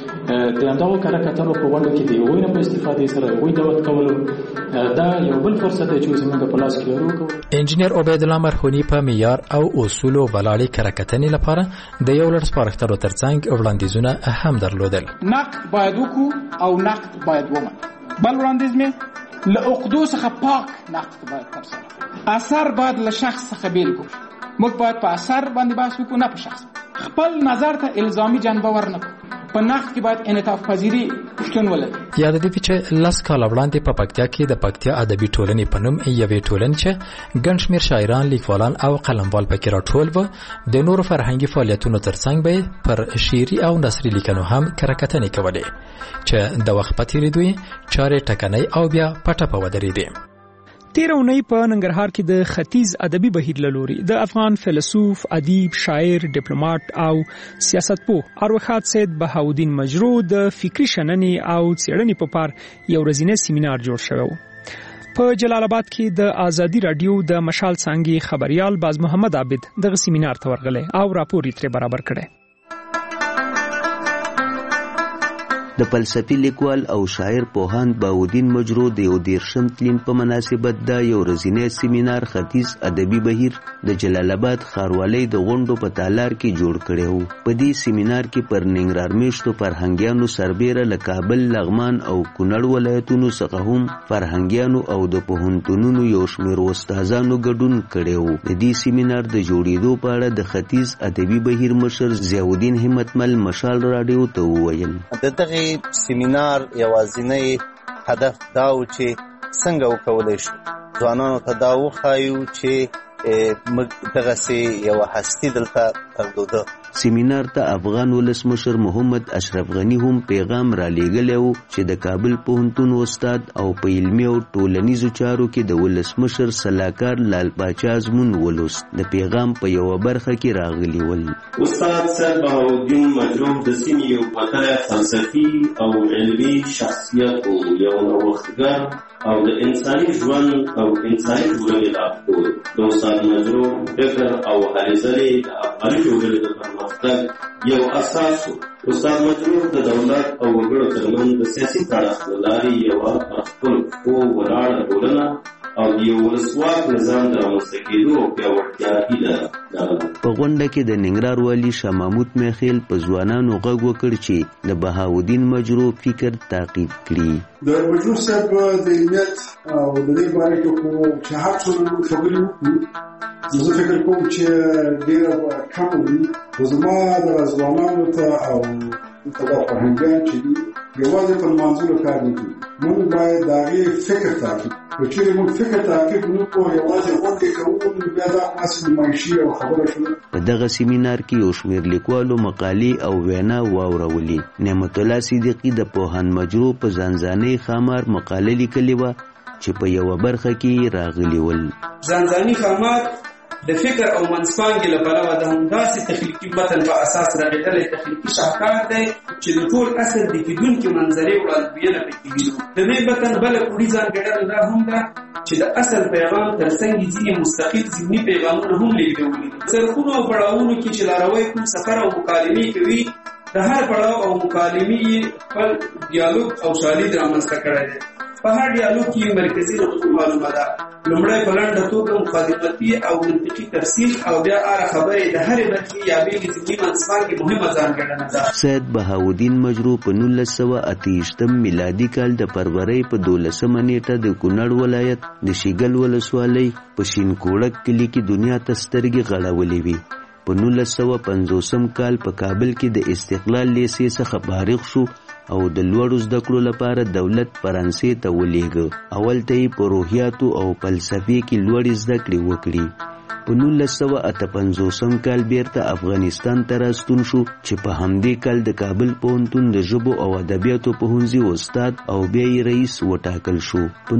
د همدغو کرکټنو په غونډو کې د هغوی نه په استفادې سره هغوی دعوت کولو دا یو بل فرصت دی چې زموږ په لاس کې لرو. انجینر عبید الله مرهونی په معیار او اصولو ولاړې کرکټنې لپاره د یو لړ سپارښتنو ترڅنګ وړاندیزونه هم درلودل. نقد باید وکړو او نقد باید ومنو. بل وړاندیز مې له عقدو څخه پاک نقد باید ترسره اثر باید له شخص څخه بیل کړو موږ باید په اثر باندې بحث وکړو نه په شخص خپل نظر ته الزامي جنبه ورنکړو په نقد کې باید انعطاف پذیری شتون ولري یاد دي چې لاس کال وړاندې په پکتیا کې د پکتیا ادبي ټولنې په نوم یوې ټولنې چې ګڼ شمېر شاعران لیکوالان او قلموال پکې راټول و د نورو فرهنګي فعالیتونو ترڅنګ به پر شعري او نثري لیکنو هم کره کتنې کولې چې د وخت په تېرېدو چارې ټکنۍ او بیا پټه په ودرېدې. تیر اونۍ په ننګرهار کې د ختیځ ادبي بهیر لوري د افغان فیلسوف، ادیب، شاعر، ډیپلوماټ او سیاستپوه اروخات سید بهاودین مجرو د فکری شننې او څېړنې په پار یو ورځنی سیمینار جوړ شوی و. په جلال آباد کې د آزادي رادیو د مشال څانګې خبريال باز محمد عابد دغه سیمینار ته ورغلی او راپور یې ترې برابر کړی. د فلسفي لیکوال او شاعر پوهاند بهاودین مجرو د یو 13 تلین په مناسبت دا یو ورځنی سیمینار ختیځ ادبي بهیر د جلال آباد ښاروالۍ د غونډو په تالار کې جوړ کړی و. په دې سیمینار کې پر ننګرهار میشتو فرهنګیانو سربیره له کابل، لغمان او کونړ ولایتونو څخه هم فرهنګیانو او د پوهنتونونو یو شمېر استادانو ګډون کړی و. د دې سیمینار د جوړېدو په اړه د ختیځ ادبي بهیر مشر ضیاءالدین همتمل مشال راډیو ته وویل. دغه سیمینار یوازینی هدف دا و چې څنګه وکولای شو ځوانانو ته دا وښایو چې موږ دغسې یوه هستي دلته درلوده. سیمینار ته افغان ولسمشر محمد اشرف غنی هم پیغام را لیږلی و چې د کابل پوهنتون استاد او په علمي او ټولنیزو چارو کې د ولسمشر سلاکار لال پاچا ازمون ولوست. د پیغام په یوه برخه کې راغلي ول. استاد سید بهاودین مجرو د سیمې یو وتلی فلسفي او علمي شخصیت و، یو نوښتګر او د انساني ژوند او انساني ټولنې لارښود. د استاد مجرو فکر او هلې ځلې د افغاني ټولنې د پرمختګ یو اساس و. استاد مجرو د دولت او وګړو ترمنځ د سیاسي تړاو له لارې یوه پر خپلو پښو ولاړه ټولنه او د یو ولسواک نظام د رامنځته کېدو او پیاوړتیا هیله لرله. په غونډه کې د ننګرهار والي شاه محمود میخیل په ځوانانو غږ وکړ چې د بهاودین مجرو فکر تعقیب کړي. د مجرو صاحب د علمیت او د دې باره کې خو چې هر څومره خبرې وکړو زه فکر کوم چې ډېره کمه وي، خو زما د ځوانانو ته او دغه فرهنګیان چې دي یوازې پر لمانځلو کار نه کوي. موږ باید د هغې فکر تعقیب کړو. چېرې موږ فکر تعقیب نه کړو یوازې غونډې کوو نو بیا دا هماسې نمایشي او خبره شوه. په دغه سیمینار کې یو شمېر لیکوالو مقالې او وینا واورولې. نعمت الله صدیقي د پوهاند مجرو په ځانځانۍ ښامار مقاله لیکلې وه چې په یوه برخه کې راغلي ول. ځانځاني ښامار د فکر او منځپانګې له پلوه د همداسې تخلیقي متن په اساس رغېدلی تخلیقي شاهکار دی چې د ټول اصل د کېدونکې منظرې وړاندوینه پکې وي. د دې متن بله کوري ځانګړنه دا هم ده چې د اصل پیغام ترڅنګ ځینې مستقل ذهني پیغامونه هم لېږدولي. څرخونو او پړاوونو کې چې لاروی کوم سفر او مکالمې کوي د هر پړاو او مکالمې خپل ډیالوګ او شالید رامنځته کړی دی. په هر ډیالوګ کې مرکزي نقطه معلومه ده. لومړی په لنډه توګه مقدمتي او منطقي تفصیل او بیا هغه خبرې د هرې برخې یا بېلې ذهني منځپانګې مهمه ځانګړنه ده. سید بهاودین مجرو په 1928 میلادي کال د فروری په 12 نیټه د کونړ ولایت د شیګل ولسوالۍ په شینکوړک کلي کې دنیا ته سترګې غړولې وي. په 1950 کال په کابل کې د استقلال لیسې څخه فارغ شو او د لوړو زده کړو لپاره دولت فرانسې ته ولېږه. اول ته یې په روحیاتو او فلسفې کې لوړې زده کړې وکړي. په 1958 کال بیرته افغانستان ته راستون شو چې په همدې کال د کابل پوهنتون د ژبو او ادبیاتو پوهنځي استاد او بیا یې رئیس وټاکل شو. په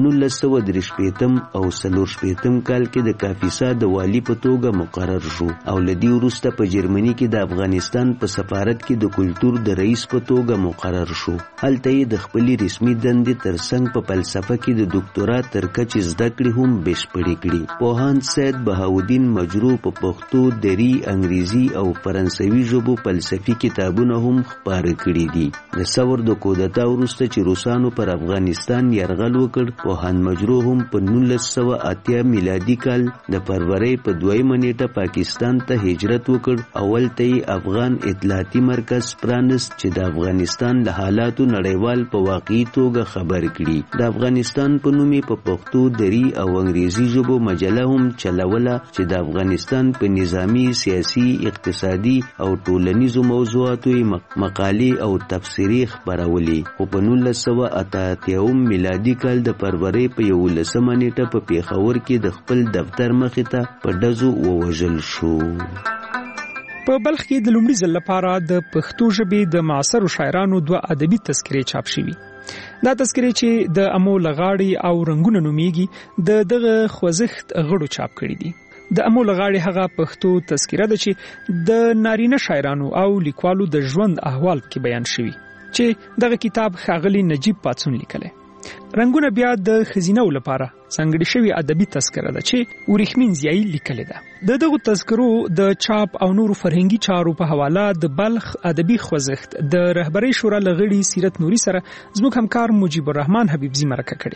1963 او 1964 کال کې د کاپیسا د والي په توګه مقرر شو او له دې وروسته په جرمني کې د افغانستان په سفارت کې د کلتور د رئیس په توګه مقرر شو. هلته یې د خپلې رسمي دندې ترڅنګ په فلسفه کې د دکتورا تر کچې زده کړې هم بشپړې کړې. پوهاند سید بهاودین الدین مجروح په پښتو، دری، انګریزي او فرانسوي ژبو فلسفي کتابونه هم خپاره کړي دي. د ثور د کودتا وروسته چې روسانو پر افغانستان یرغل وکړ، پوهاند مجروح هم په 1980 میلادي کال د فروری په 2 نیټه پاکستان ته هجرت وکړ. اول ته یې افغان اطلاعاتي مرکز پرانست چې د افغانستان د حالاتو نړیوال په واقعي توګه خبر کړي. د افغانستان په نوم په پښتو، دری او انګریزي ژبو مجله هم چلوله چې د افغانستان په نظامی، سیاسي، اقتصادي او ټولنیزو موضوعاتو مقالې او تفسیري خپرولې. خو په 1988 میلادي کال د فروری په 11 نیټه په پیښور کې د خپل دفتر مخې ته په ډزو ووژل شو. په بلخ کې د لومړي ځل لپاره د پښتو ژبې د معاصرو شاعرانو 2 ادبي تذکرې چاپ شوي. دا تذکرې چې د امو لغاړي او رنگونه نومیږي د دغه خوځښت غړو چاپ کړي دي. د امو لغاړي هغه پښتو تذکره ده چې د نارینه شاعرانو او لیکوالو د ژوند احوال کې بیان شوي چې دغه کتاب ښاغلي نجیب پاتسون لیکلی. رنگونه بیا د خزینو لپاره څنګه شوی ادبي تذکره ده چې ورېخمین ضیائی لیکلې ده. د دغه تذکرو د چاپ او نورو فرهنګي چارو په حواله د بلخ ادبي خوځښت د رهبرۍ شورا لغړي سیرت نوري سره زموږ همکار مجيب الرحمن حبیبزي مرکه کړي.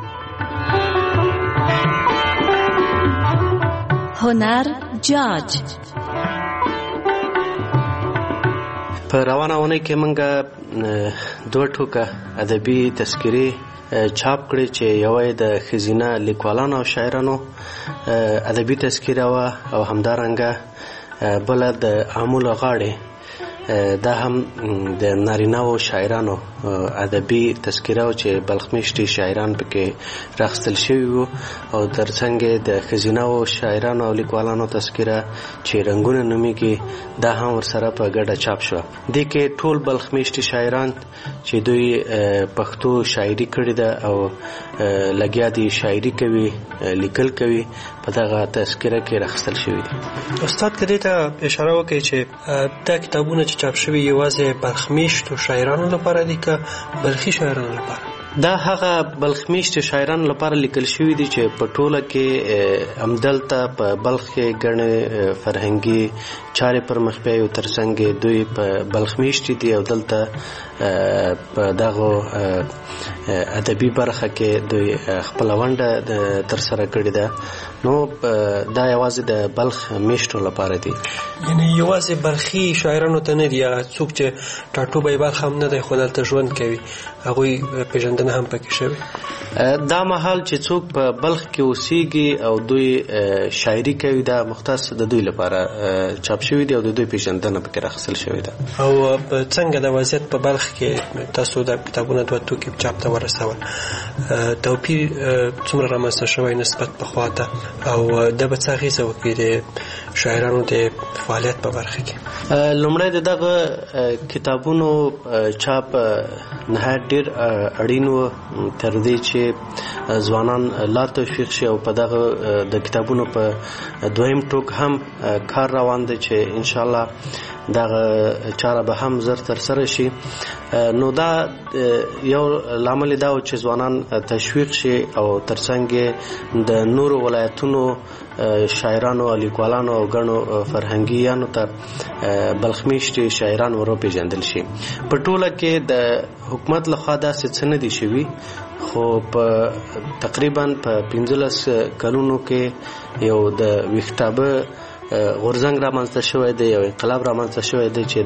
هنر جاج په روانه ونه کې موږ 2 ټوکه ادبي تذکرې چاپ کړي چې یو د خزینه لیکوالانو او شاعرانو ادبي تذکره او همدارنګه بل د امو لغاړي دا هم د نارینه او شاعرانو ادبي تذکره چې بلخمیشتي شاعران پکې راخستل شوی وو او ترڅنګ د خزینه او شاعرانو او لیکوالانو تذکره چې رنگونه نومیږي دا هم ورسره په ګډه چاپ شو. د کې ټول بلخمیشتي شاعران چې دوی پښتو شاعري کړې ده او لګیا دي شاعري کوي، لیکل کوي، په دغه تذکره کې راخستل شوی دي. استاد کدی ته اشاره وکړي چې دا کتابونه چې چاپ شوي یوازې بلخمیشتو شاعرانو لپاره دي که بلخي شاعرانو لپاره؟ دا هغه بلخمیشت شاعرانو لپاره لیکل شوی دي چې په ټوله کې همدلته په بلخ کې ګڼې فرهنګي چارې پر مخ بیايي او ترڅنګ دوی په بلخمیشت دي او دلته په دغه ادبي برخه کې دوی خپل ونډه ترسره کړې ده. نو دا یوازې د بلخ میشتو لپاره دي، یعنی یوازې بلخي شاعرانو ته نه دي. څوک چې ټاټوبی بلخ هم نه دی خو دلته ژوند کوي هغوی پیژندنه هم پکې شوی. دا مهال چې څوک په بلخ کې اوسېږي او دوی شاعري کوي دا مختص د دوی لپاره چاپ شوی دی او د دوی پیژندنه پکې راخستل شوی ده. او څنګه د وضعیت په بلخ کې تاسو د کتابونو 2 ټوکې چاپ ته ورسول، توپیر څومره رامنځته شوی نسبت پخوا ته او د به څه اغېزه وکړي د شاعرانو د فعالیت په برخه کې؟ لومړی د دغه کتابونو چاپ نهایت ډېر اړین و تر دې چې ځوانان لا تشویق شي او په دغه د کتابونو په 2م ټوک هم کار روان دی چې انشاءالله دغه چاره به هم زر تر سره شي. نو دا یو لامل دا چې ځوانان تشویق شي او ترڅنګ د نورو ولایتونو شاعرانو او لیکوالانو او ګڼو فرهنګیانو ته بلخمیشتي شاعران وروپېژندل شي. په ټوله کې د حکومت لخوا داسې څه نه دي شوي، خو په تقریبا په 15 کلونو کې یو د ویښتابه غورځنګ رامنځته شوی دی، یو انقلاب رامنځته شوی دی چې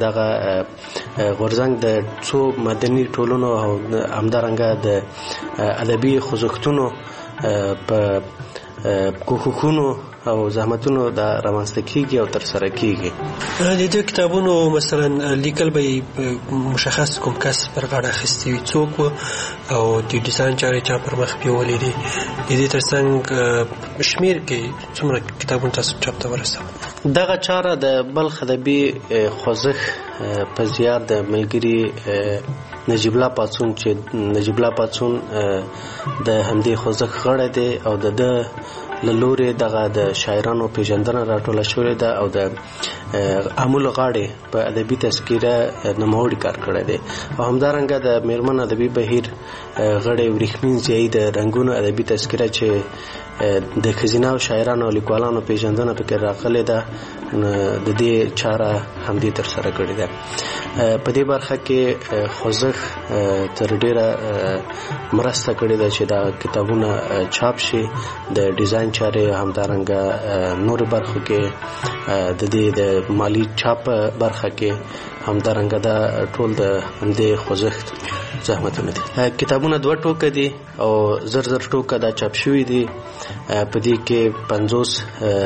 دغه غورځنګ د څو مدني ټولنو او همدارنګه د ادبي خوځښتونو په کوښښونو او زحمتونو دا رامنځته کیږي او ترسره کیږي. د دې کتابونو مثلا لیکل به مشخص کوم کس پر غاړه اخیستی وي څوک او د ډیزاین چارې چا پر مخ بیولې دي. د دې ترڅنګ شمیر کې څومره کتابونه تاسو چاپ ته ورسول؟ دغه چاره د بلخ ادبي خوځښت په زیار د ملګري نجیب الله پاڅون چې نجیب الله پاڅون د همدې خوځښت غړی دی او د لوري دغه د شاعرانو پیژندنه راټوله شوې ده او د عامل غاړې په ادبي تذکره نوموړي کار کړی دی او همدارنګه د میرمن ادبي بهیر غړی ورېښمین ضیاء د رنګونو ادبي تذکره چې د ښځینه او شاعرانو او لیکوالانو پیژندنه پکې راغلې ده د دې چاره همدې ترسره کړې ده. په دې برخه کې خوځښت تر ډیره مرسته کړې ده چې دا کتابونه چاپ شي د ډیزاین چارې همدارنګه نور برخو کې د دې د مالی چاپ برخه کې همدارنګه دا ټول د همدې خوځښت زحمتونه دي. کتابونه 2 ټوکه دي او زر ټوکه دا چاپ شوي دي. په دې کې 50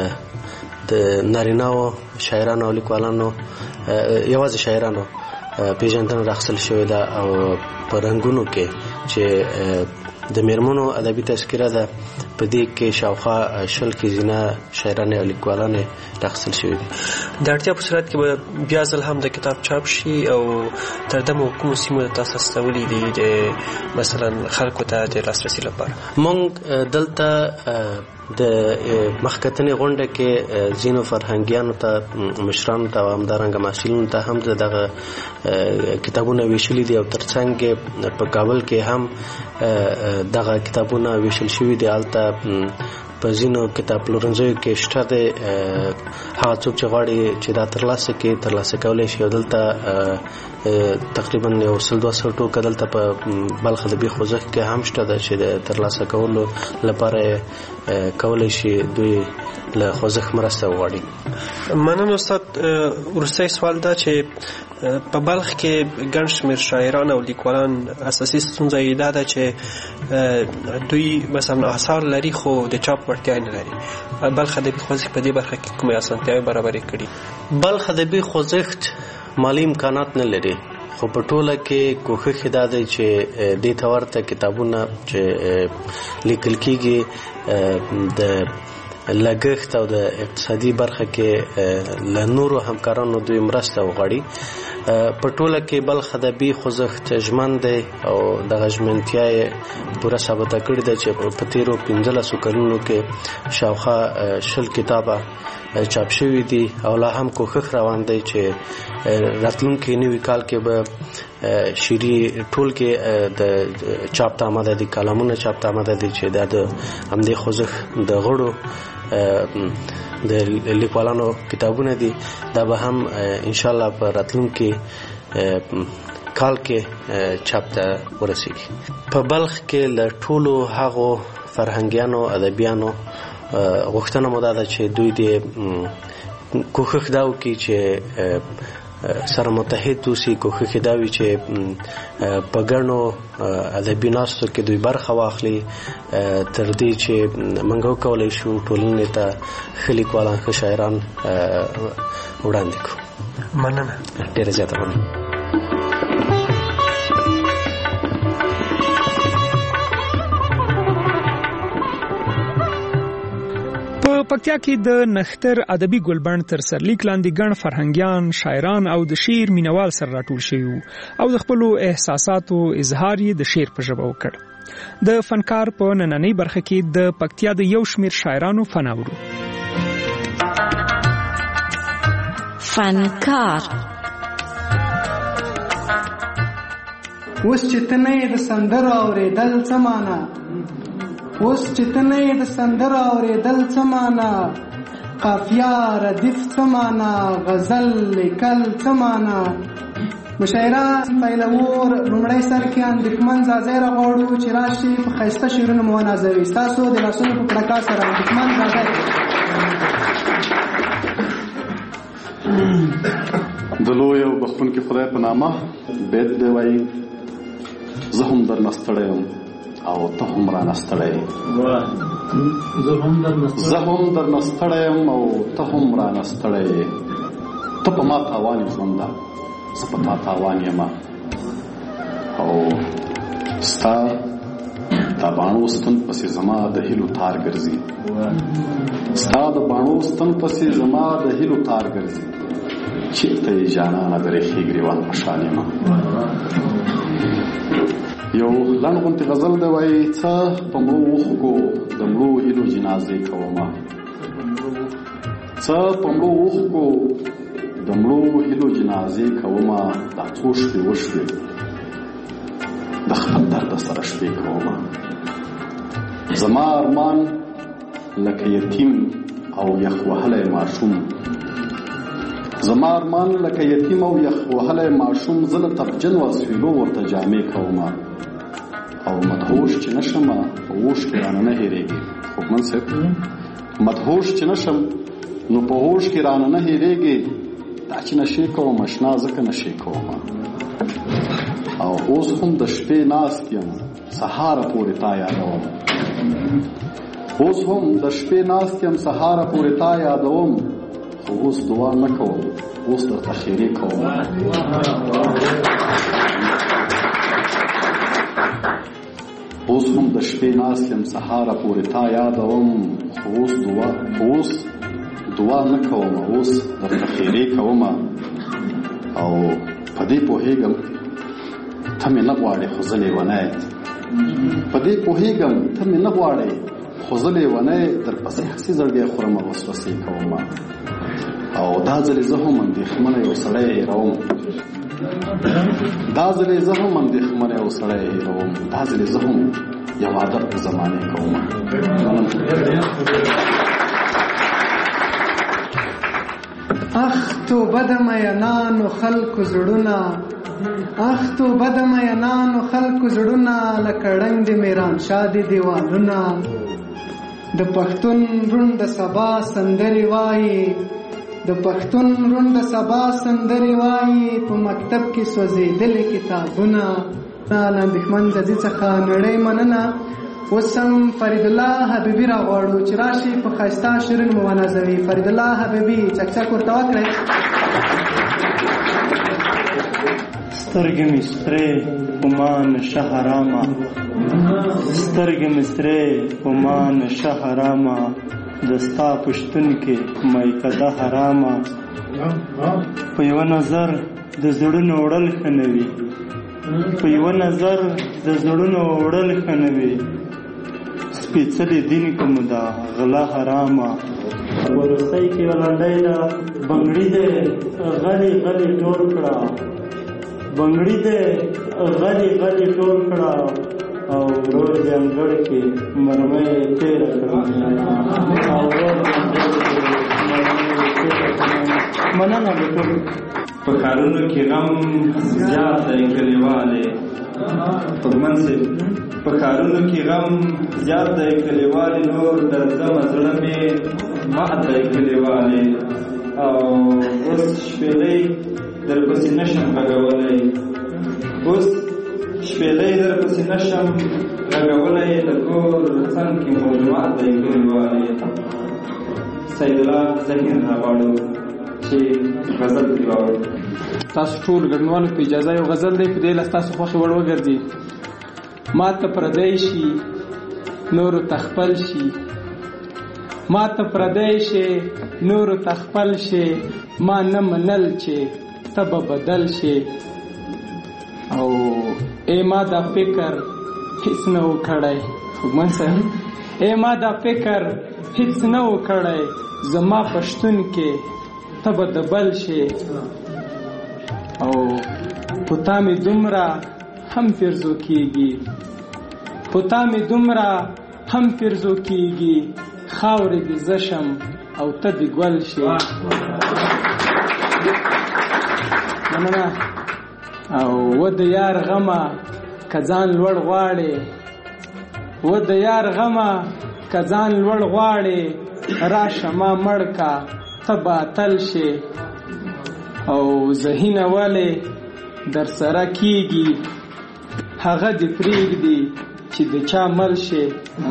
د نارینه‌و شاعرانو او لیکوالانو یوازې شاعرانو پیژندنه راخصل شوې ده او په رنګونو کې چې د میرمنو ادبي تذکره ده په دې کې شاوخوا 20 ښځینه شاعرانې او لیکوالانې راخصل شوې دي. د اړتیا په صورت کې به بیا ځل هم د کتاب چاپ شي او تر دمو کومو سیمو تاسو استولي دي د مثلا خلکو ته د لاسرسي لپاره؟ مونږ دلته د مخکتنې غونډه کې ځینو فرهنګیانو ته مشرانو ته او همدارنګه محصلینو ته هم دغه کتابونه ویشلي دي او ترڅنګ په کابل کې هم دغه کتابونه ویشل شوي دي. هلته په ځینو کتاب پلورنځیو کې شته دی. هغه څوک چې غواړي چې دا ترلاسه کولی شي. دلته تقریبا 100-200 ټوکه دلته په بلخ ادبي خوځښت کې هم شته ده چې د ترلاسه کولو لپاره کولی شي دوی له خوځښت مرسته وغواړي. مننه استاد. وروستی سوال دا چې په بلخ کې ګڼ شمېر شاعران او لیکوالان اساسي ستونزه یې دا ده چې دوی مثلا آثار لري خو د چاپ وړتیا نه لري. بلخ ادبي خوځښت په دې برخه کې کومې اسانتیاوې برابرې کړي؟ بلخ ادبي خوځښت مالی امکانات نه لري خو په ټوله کې کوښښ دا دی چې دې ته ورته کتابونه چې لیکل کېږي د لګښت او د اقتصادي برخه کې له نورو همکارانو دوی مرسته وغواړي. په ټوله کې بلخ ادبي خوځښت ژمن دی او دغه ژمنتیا یې پوره ثابته کړې ده چې په تېرو 15 کلونو کې شاوخوا 20 کتابه چاپ شوي دي او لا هم کوښښ روان دی چې راتلونکي نوي کال کې به شعري ټول کې د چاپ ته آماده دي، کلامونه چاپ ته آماده دي چې دا د همدې خوځښت د غړو د لیکوالانو کتابونه دي. دا به هم انشاءالله په راتلونکي کال کې چاپ ته ورسیږي. په بلخ کې له ټولو هغو فرهنګیانو ادبیانو غوښتنه مو دا ده چې دوی د کوښښ دا وکړي چې سره متحد اوسي. کوښښ دا وي چې په ګڼو ادبي ناستو کې دوی برخه واخلي تر دې چې موږ وکولی شو ټولنې ته ښه لیکوالان ښه شاعران وړاندې کړو. مننه. ډېره زیاته مننه. په پکتیا کې د نختر ادبي ګلبند تر سرلیک لاندې ګڼ فرهنګیان، شاعران او د شعر مینوال سره راټول شوي او د خپلو احساساتو اظهار یې د شعر په ژبه وکړ. د فنکار په نننۍ برخه کې د پکتیا د یو شمېر شاعرانو فن اورو. فنکار اوس چې ته نه یې د سندرو اورېدل څه معنا، اوس چې ته نه یې د سندرو اورېدل څه معنا، قافیه ردیف څه معنا، غزل لیکل څه معنا. مشاعره پیلور لومړی سر کې اندېښمن ځاځی راغواړو چې راشي په ښایسته شعرونو مو ونازوي. ستاسو د لاسونو په پړکا سره اندېښمن ځاځی. د لوی او بخښونکي خدای په نامه بیت دی وایي: زه هم درنه ستړی یم او ته هم رانه ستړی یې. زه هم درنه ستړی یم او ته هم رانه ستړی یې. ته په ما تاوان یې ژونده، زه په تا تاوان یم او ستا دا باڼو ستن پسې زما د هیلو تار ګرځي. ستا د باڼو ستن پسې زما د هیلو تار ګرځي. چېرته یې جانانه د ریښې ګریوان په شان یم. یو لنډ غونتې غزل دی وایي څه په مړو وښکو د مړو هیلو جنازې کومه څه په مړو وښکو د مړو هیلو جنازې کومه دا څو شپې وشوې د خپل درد سره شپې کومه زما ارمان لکه یتیم او یخ وهلی ماشوم زما ارمان لکه یتیم او یخ وهلی ماشوم زه له تبجن وسویلو ورته جامې کومه او مدهوش چې نشم په هوش کې رانه نه هېرېږي خوږمن صاحب مدهوش چې نشم نو په هوش کې رانه نه هېرېږي دا چې نشې کوم اشنا ځکه نشې کوم او اوس هم د شپې ناست یم سهاره پورې تا یادوم اوس هم د شپې ناست یم سهاره پورې تا یادوم خو اوس دعا نه کوم اوس درته خیرې کوم اوس هم د شپې ناست یم سهاره پورې تا یادوم خو اوس دعا نه کوم اوس درته خیرې کوم او په دې پوهېږم ته مې نه غواړې خو زه لیونی په دې پوهېږم ته مې نه غواړې خو زه لیونی درپسې هسې زړګی خورم او وسوسې کوم او دا ځلې زه هم اندېښمنه یو سړی هېروم دا ځلې زه هم اندېښمنه یو سړی هېروم دا ځلې زه هم یو عادت په زمانې کوم اخ توبه د مینانو خلکو زړونه اخ توبه د مینانو خلکو زړونه لکه ړنګ د میرانشاه د دیوالونه د پښتون روڼ د سبا سندرې وایي د پښتون روڼ د سبا سندرې وایي په مکتب کې سوځېدلې کتابونه له اندېښمن ځي څخه نړۍ مننه اوس هم فرید الله حبیبي راغواړو چې راشي په ښایسته شعرونو مو ونازوي فرید الله حبیبي چکچک ورته وکړئ سترګې مې سرې په ما نشه حرامه سترګې مې سرې په ما نشه حرامه د ستا په شتون کې میکده حرامه په یوه نظر د زړونو وړل ښه نه وي په یوه نظر د زړونو وړل ښه نه وي سپېڅلی دین که مو دا غله حرامه وروستۍ کې یوه لنډۍ ده بنګړي دی غلي غلي ټول کړه بنګړي دی غلي غلي ټول کړه او ورور دې انګړ کې مرمۍ تېره کړه مننه به ټول په ښارونو کې غم زیات دی کلیوالې خوږمن صاحب په ښارونو کې غم زیات دی کلیوالې نور درځمه زړه مې مات دی کلیوالې او اوس شپېلۍ درپسې نشم غږولی اوس شپېلۍ درپسې نشم غږولی د کور څنګ کې مو مات دی کلیوالې سیدالله ظهیر راغواړو چې غزل پرې واورو تاسو ټول ګډونوالو په اجازه یو غزل دی په دې له ستاسو خوښې وړ وګرځي ما ته پردی شي نورو ته خپل شي ما ته پردی شي نورو ته خپل شي ما نه منل چې ته به بدل شي او ای ما دا فکر هیڅ نه و کړی خوږمن صاحب ای ما دا فکر هیڅ نه و کړی زما پښتون کې ته به د بل شي او پتا مې دومره هم پیرزو کېږي پتا مې دومره هم پیرزو کېږي خاورې دې زه شم او ته دې ګل شي مننه او و د یار غمه که ځان لوړ غواړې و د یار غمه که ځان لوړ غواړې راشه ما مړ کا ته به اتل شي او ذهینه ولې در سره کېږي هغه دې پرېږدي چې د چا مل شي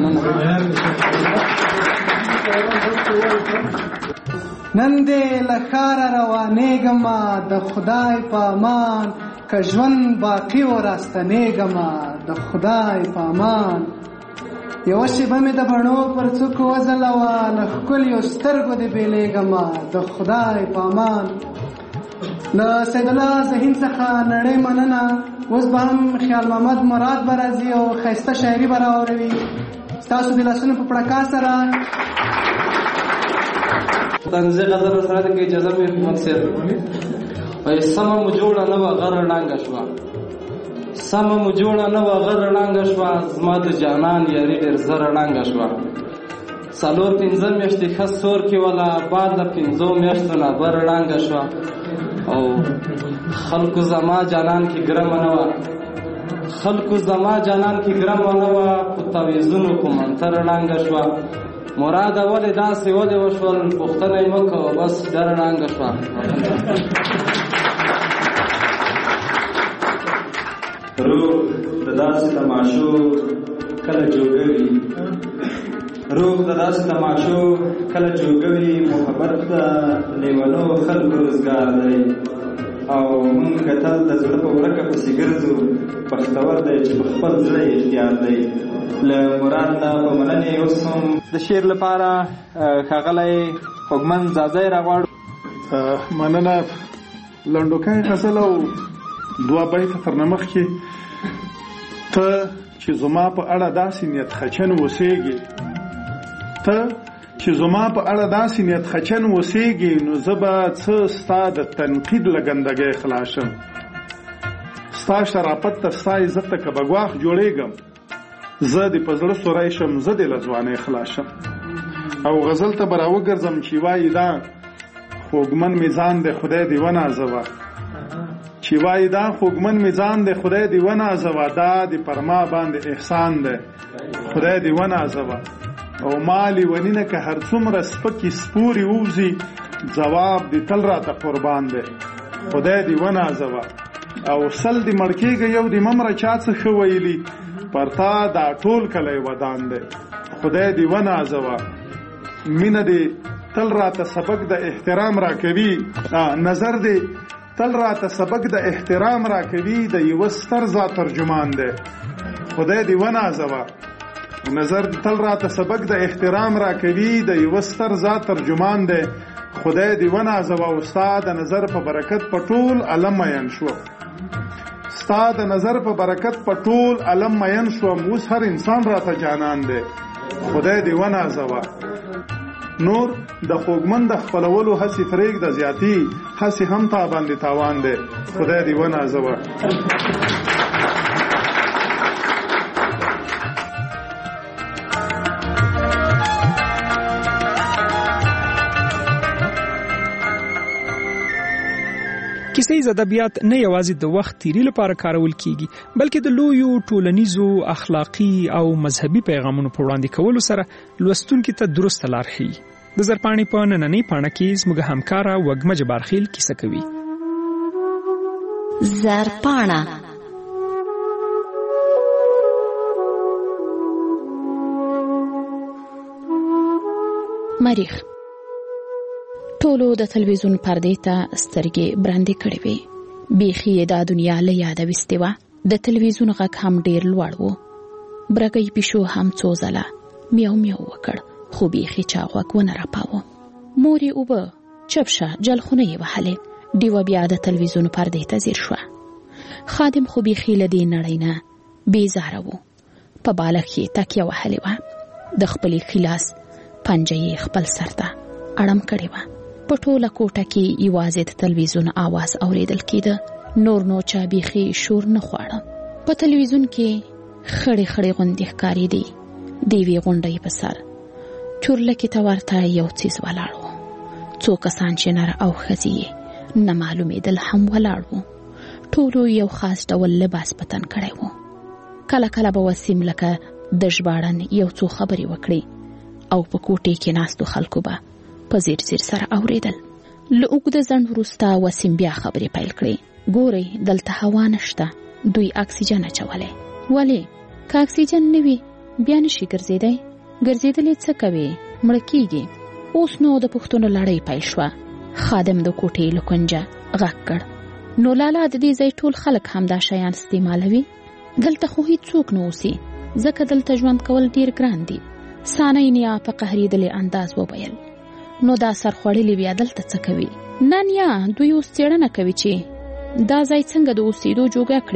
نن دې له ښاره روانېږمه د خدای په امان که ژوند باقي و راستنېږمه د خدای په امان یوه شېبه مې د بڼو پر څوکو وځلوه له ښکلیو سترګو دې بېلېږمه د خدای په امان له سیدالله ذهین څخه نړۍ مننه اوس به هم خیال محمد مراد به راځي او ښایسته شاعري به راوروي. ستاسو د لاسونو په پړکا سره طنزي غزل سره د اجازه مې خدمت سره وای سمه مو جوړه نه و غره ړانګه شوه سمه مو جوړه نه و غره ړانګه شوه زما د جانان یاري ډېر زره ړانګه شوه 4-5 میاشتې ښه سور کې ولا بعد د 5 میاشتو نه بر ړانګه شوه او خلکو زما جانان کې ګرمه نه وه خلکو زما جانان کې ګرمه نه وه په تعویضونو کومنتر ړانګه شوه مراده ولې داسې ولې وشول پوښتنه یې مه کوه بس ډېره ړانګه شوه روح د داسې تماشو کله جوګوي روح د داسې تماشو کله جوګوي محبت د لیونو خلکو روزګار دی او مونږ کتل د زړه په ورکه پسې ګرځو بختور دی چې په خپل زړه یې اختیار دی له مراد نه په مننې اوس هم د شعر لپاره ښاغلی خوږمن ځاځی راغواړو. مننه. لنډوکی غزل او 2 بیته تر نه مخکې ته چې زما په اړه داسې نیت خچن اوسېږي ته چې زما په اړه داسې نیت خچن اوسېږي نو زه به څه ستا د تنقید له ګندګۍ خلاصم ستا شرافت ته ستا عزت ته که به ګواښ جوړېږم زه د په زړه سوری شم زه د له ځوانۍ خلاص شم او غزل ته به راوګرځم چې وایي دا خوږمن میزان دی خدای دې ونازوه چې وایي دا خوږمن میزان دی خدای دې ونازوه دا د پر ما باندې احسان دی خدای دې ونازوه او مالی ونینه که هر څومره سپکې سپورې ووځي ځواب دې تل راته قربان دی خدای دې ونازوه او سل دې مړ کېږه یو دې ممره چا څه ښه ویلي پر تا دا ټول کلی ودان دی خدای دې ونازوه مینه دې تل راته سبق د احترام راکوي نظر دې تل راته سبق د احترام راکوي د یوه ستر ذات ترجمان دی خدای دې ونازوه نظر دې تل راته سبق د احترام راکوي د یوه ستر ذات ترجمان دی خدای دې ونازوه او ستا د نظر په برکت په ټول علم مین شو ستا د نظر په برکت په ټول علم مین شوم اوس هر انسان راته جانان دی خدای دې ونازوه نور د خوږمن د خپلولو هسې پرېږده زیاتي هسې هم تا باندې تاوان دی خدای دې ونازوه کیسه ییز ادبیات نه یوازې د وخت تیری لپاره کارول کیږي بلکې د لویو ټولنیزو اخلاقی او مذهبي پیغامونو په وړاندې کولو سره لوستونکو ته درست لار ښیي. د زرپاڼې په نننۍ پاڼه کې زموږ همکاره وږمه جبارخیل کیسه کوي. زرپاڼه مریخ ټولو د تلویزیون پردې ته سترګې براندې کړې وې. بیخي دا دنیا له یاده وستې وه. د تلویزیون غږ هم ډېر لوړ و. برګۍ پیشو هم څو ځله میاو میاو وکړ خو بیخي چا غوږ ونه راپاوه. مور یې اوبه چپ شه جلخونه یې وهلې. ډیوه بیا د تلویزیون پردې ته ځیر شوه. خادم خو بیخي له دې نړۍ نه بېزاره و. په بالښت یې تکیه وهلې وه. د خپلې ښي لاس پنجه یې خپل سر ته اړم کړې وه. په ټوله کوټه کې یوازې د تلویزیون आवाज اوریدل کېده. نور نو چا بیخي شور نه خواړه. په تلویزیون کې خړې خړې غوندې ښکارېدې. د یوې غونډۍ په سر چورلکې ته ورته یو څیز ولاړ و. څو کسان چې نر او ښځې یې نه معلومېدل هم ولاړ و. ټولو یو خاص ډول لباس په تن کړی و. کله کله به وسیم لکه د ژباړن یو څو خبرې وکړي او په کوټې کې ناستو خلکو به په زیر زیر سره اوریدل. له اوږده ځنډ وروسته وسیم بیا خبرې پیل کړې. ګورئ دلته هوا نشته. دوی اکسیجن اچولی. ولې که اکسیجن نه وي بیا نشي ګرځېدی. ګرځېدلې څه کوي مړه کېږي. اوس نو د پوښتنو لړۍ پیل شوه. خادم د کوټې له کونجه غږ کړ. نو لالا د دې ځای ټول خلک همدا شیان استعمالوي. دلته خو هیڅوک نه اوسي ځکه دلته ژوند کول ډیر ګران دي. سانۍ نیا په قهرېدلې انداز وویل. نو دا سرخوړلي بیا دلته څه کوي؟ نه نیا دوی اوس څېړنه کوي چې دا ځای څنګه د اوسېدو جوګه کړي.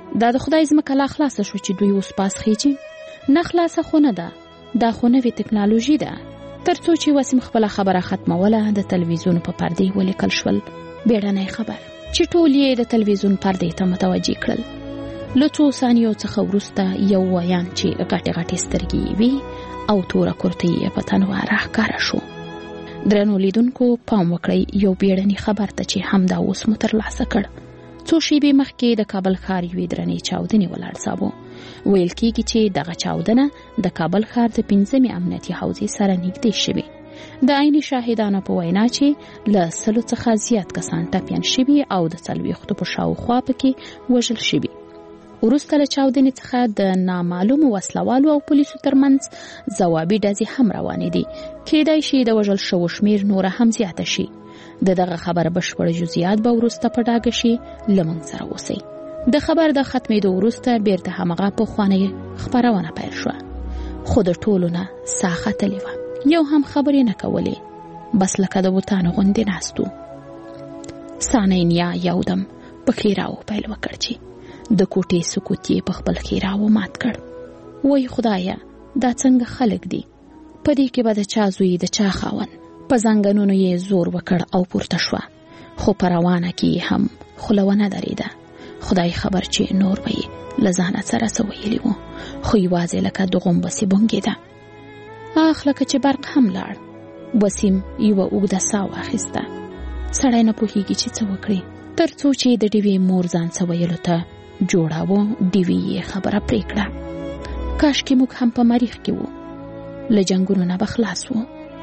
دا د خدای ځمکه لا خلاصه شو چې دوی اوس پاس خېجي؟ نه خلاصه خو نه ده، دا خو نوې ټکنالوژي ده. تر څو چې وسیم خپله خبره ختموله د تلویزیون په پردې ولیکل شول بیړنی خبر چې ټول یې د تلویزیون پردې ته متوجه کړل. له څو ثانیو څخه وروسته یو ویان چې غټې غټې سترګې وي او توره کرتۍ یې په تنوار راښکاره شو. درنو لیدونکو پام وکړئ یو بیړني خبر ته چې همدا اوس مو ترلاسه کړ. څو شېبې مخکې د کابل ښار یوې درنې چاودنې ولړزاوه. ویل کېږي چې دغه چاودنه د کابل ښار د 5مې امنیتي حوزې سره نږدې شوې. د عیني شاهدانو په وینا چې له 100 څخه زیات کسان ټپیان شوي او د 40 په شاوخوا پکې وژل شوي. وروسته له چاودنې څخه د نامعلومو وسلوالو او پولیسو ترمنځ ځوابي ډزې هم روانې دي. کېدای شي د وژل شوو شمېر نوره هم زیاته شي. دغه خبر بشپړ جزئیات به وروسته په ډاګه شي. له موږ سره اوسئ. د خبر د ختمېدو وروسته بیرته همغه پخوانۍ خپرونه پیل شوه، خو د ټولو نه ساه ختلې وه. یو هم خبرې نه کولې، بس لکه د بوتانو غوندې ناست وو. سانینیا یودم په ښېراوو پیل وکړ چې د کوټې سکوت یې په خپل ښېراوو مات کړ. وای خدایه، دا څنګه خلک دي؟ په دې کې به د چا زوی د چا خاوند؟ په زنګنونو یې زور وکړ او پورته شوه، خو په روانه کې هم خوله ونه درېده. خدای خبر چې نور به یې له ځانه سره څه ویلي وو، خو یوازې لکه د غومبسې بونګېده. اخ لکه چې برق هم لاړ. وسیم یوه اوږده ساه واخیسته. سړی نه پوهېږي چې څه وکړي. تر څو چې د ډیوې مور ځان څه ویلو ته جوړاوه، ډیوې یې خبره پرې کړه. کاشکې موږ هم په مریخ کې وو، له جنګونو نه به خلاص وو.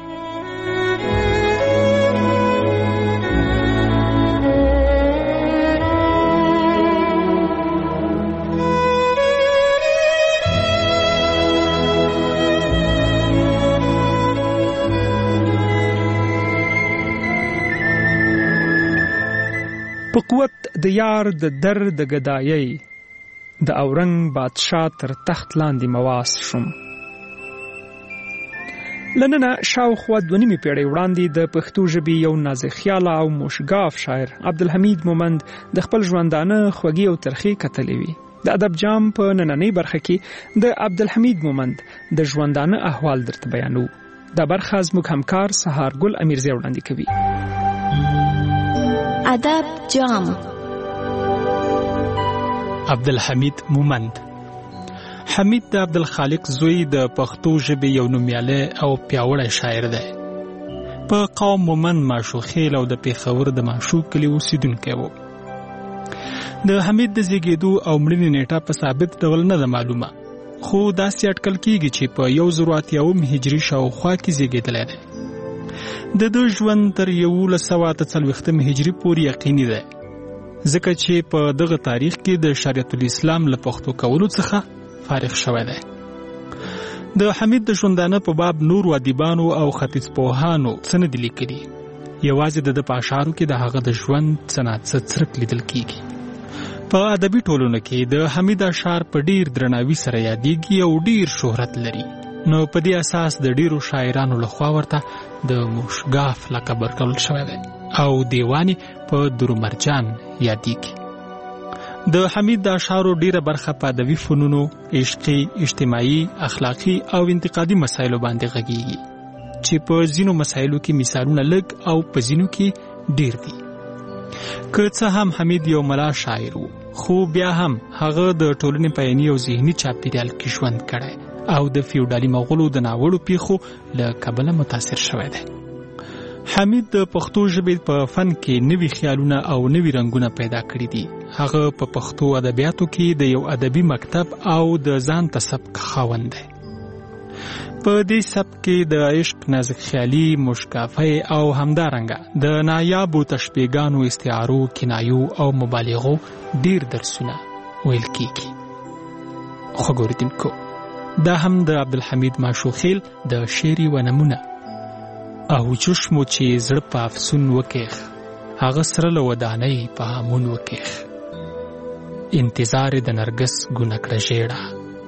په قوت د یار د در د گدایي د اورنګ بادشاه تر تخت لاندې مواس شم. لننه شاوخوا 2.5 پیړۍ وړاندې د پښتو ژبې یو نازخیاله او مشګاف شاعر عبدالحمید مومند د خپل ژوندانه خوږې او ترخې کتلې وي. د ادب جام په نننۍ برخه کې د عبدالحمید مومند د ژوندانه احوال درته بیانو. دا برخه زموږ همکار سهارګل امیرزی وړاندې کوي. ادب جام. عبدالحمید مومند. حمید د عبدالخالق زوی د پښتو ژبې یو نومیالی او پیاوړی شاعر دی. په قوم مومند ماشوخیل او د پیښور د ماشو کلي اوسیدونکی و. د حمید د زیږېدو او مړینې نیټه په ثابت ډول نه ده معلومه، خو داسې اټکل کېږي چې په 1080 هجري شاوخوا کې زیږېدلی دی. د دوی ژوند تر 1140 هجري پورې یقیني دی، ځکه چې په دغه تاریخ کې د شریعت الاسلام له پښتو کولو څخه فارغ شوی دی. د حمید د ژوندانه په باب نور ادیبانو او ختیځ پوهانو څه نه دي لیکلي، یوازې د په اشعارو کې د هغه د ژوند څه څرک لیدل کېږي. په ادبي ټولنو کې د حمید اشعار په ډیر درناوي سره یادېږي او ډیر شهرت لري، نو په دې اساس د ډیرو شاعرانو لخوا ورته د مشګاف لقب ورکړل شوی دی او دیوانې په درومرجان یادېږي. د حمید د اشعارو ډیره برخه په ادبي فنونو، عشقي، اجتماعي، اخلاقي او انتقادي مسایلو باندې غږیږي، چې په ځینو مسایلو کې مثالونه لږ او په ځینو کې ډیر دي. که څه هم حمید یو ملا شاعر و، خو بیا هم هغه د ټولنې په عیني او ذهني چاپیریال کې ژوند کړی او د فیوډالي مغولو د ناوړو پیښو له کبله متاثر شوی دی. حمید د پښتو ژبې په فن کې نوي خیالونه او نوي رنګونه پیدا کړي دي. هغه په پښتو ادبیاتو کې د یو ادبي مکتب او د ځان ته سبک خاوند دی. په دې سبک کې د عشق، نازک خیالي، مشګافۍ او همدارنګه د نایابو تشبیهګانو، استعارو، کنایو او مبالغو ډیر درسونه ویل کېږي. خوږ اوریدونکو، دا هم د عبدالحمید ماشوخیل د شعر یوه نمونه. او چشمو چې زړه په افسون وکیخ، هغه سره له ودانۍ په هامون وکیخ. انتظار د نرګس ګونه کړه ژیړه،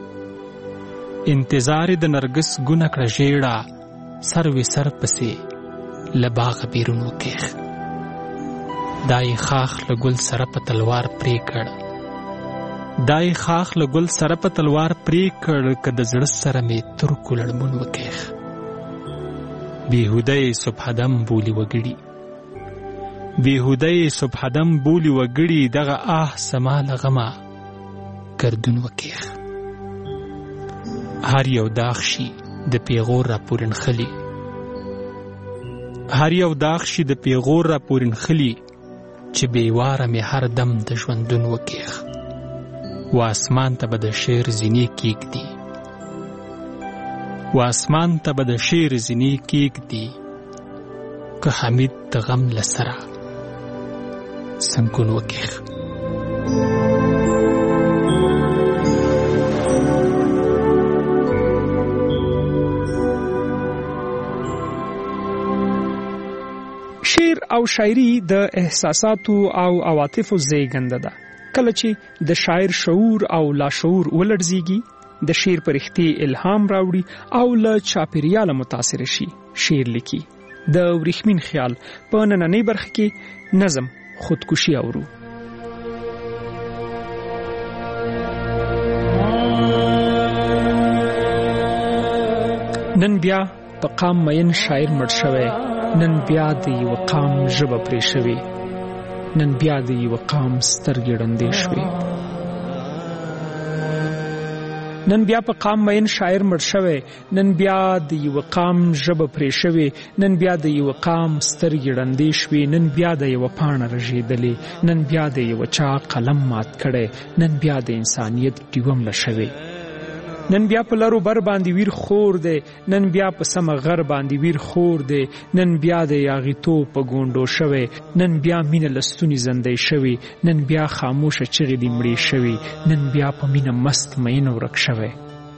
انتظار د نرګس ګونه کړه ژیړه، سر وې سر پسې له باغه بیرون وکیخ. دا یې خاخ له ګل سره په تلوار پرې کړ، دای خاخ له ګل سره په تلوار پرې کړ که د زړه سره مې ترکو لړمون وکیخ بیهوده صبح دم بولی وګړي بیهوده صبح دم بولی وګړي دغه سما له غمه ګردون وکیخ هر یو داغ شي د پیغور را پورن خلی هر یو داغ شي د پیغور را پورن خلی چې بیواره مې هر دم د ژوندون وکیخ و اسمان ته به د شعر زینې کیږدي و اسمان ته به د شعر زینې کیږدي که حمید د غم له سره سنګون وکیخ شعر او شاعري د احساساتو او عواطفو زیږنده ده. کله چې د شاعر شعور او لاشعور ولړزيږي د شعر پرختي الهام راوړي او له چاپیریاله متاثر شي شعر لیکي. د ورېښمین خیال په نننۍ برخه کې نظم خودکشي اورو. نن بیا په قام مین شاعر مړ شوی، نن بیا د یو قام ژبه پرې شوې، نن بیا د یو قام سترګې ړندې شوې. نن بیا په قام مین شاعر مړ شوی، نن بیا د یو قام ژبه پرې شوې، نن بیا د یو قام سترګې ړندې شوې، نن بیا د یو پاڼه رژېدلې، نن بیا د یو چا قلم مات کړی، نن بیا د انسانیت ډیوه مړه شوې. نن بیا په لرو بر باندې ویر خور دی، نن بیا په سمه غر باندې ویر خور دی، نن بیا د یاغیتوب په ګونډو شوی، نن بیا مینه لستونی زندې شوی، نن بیا خاموشه چغې دې مړې شوی، نن بیا په مینه مست مین ورک شوی،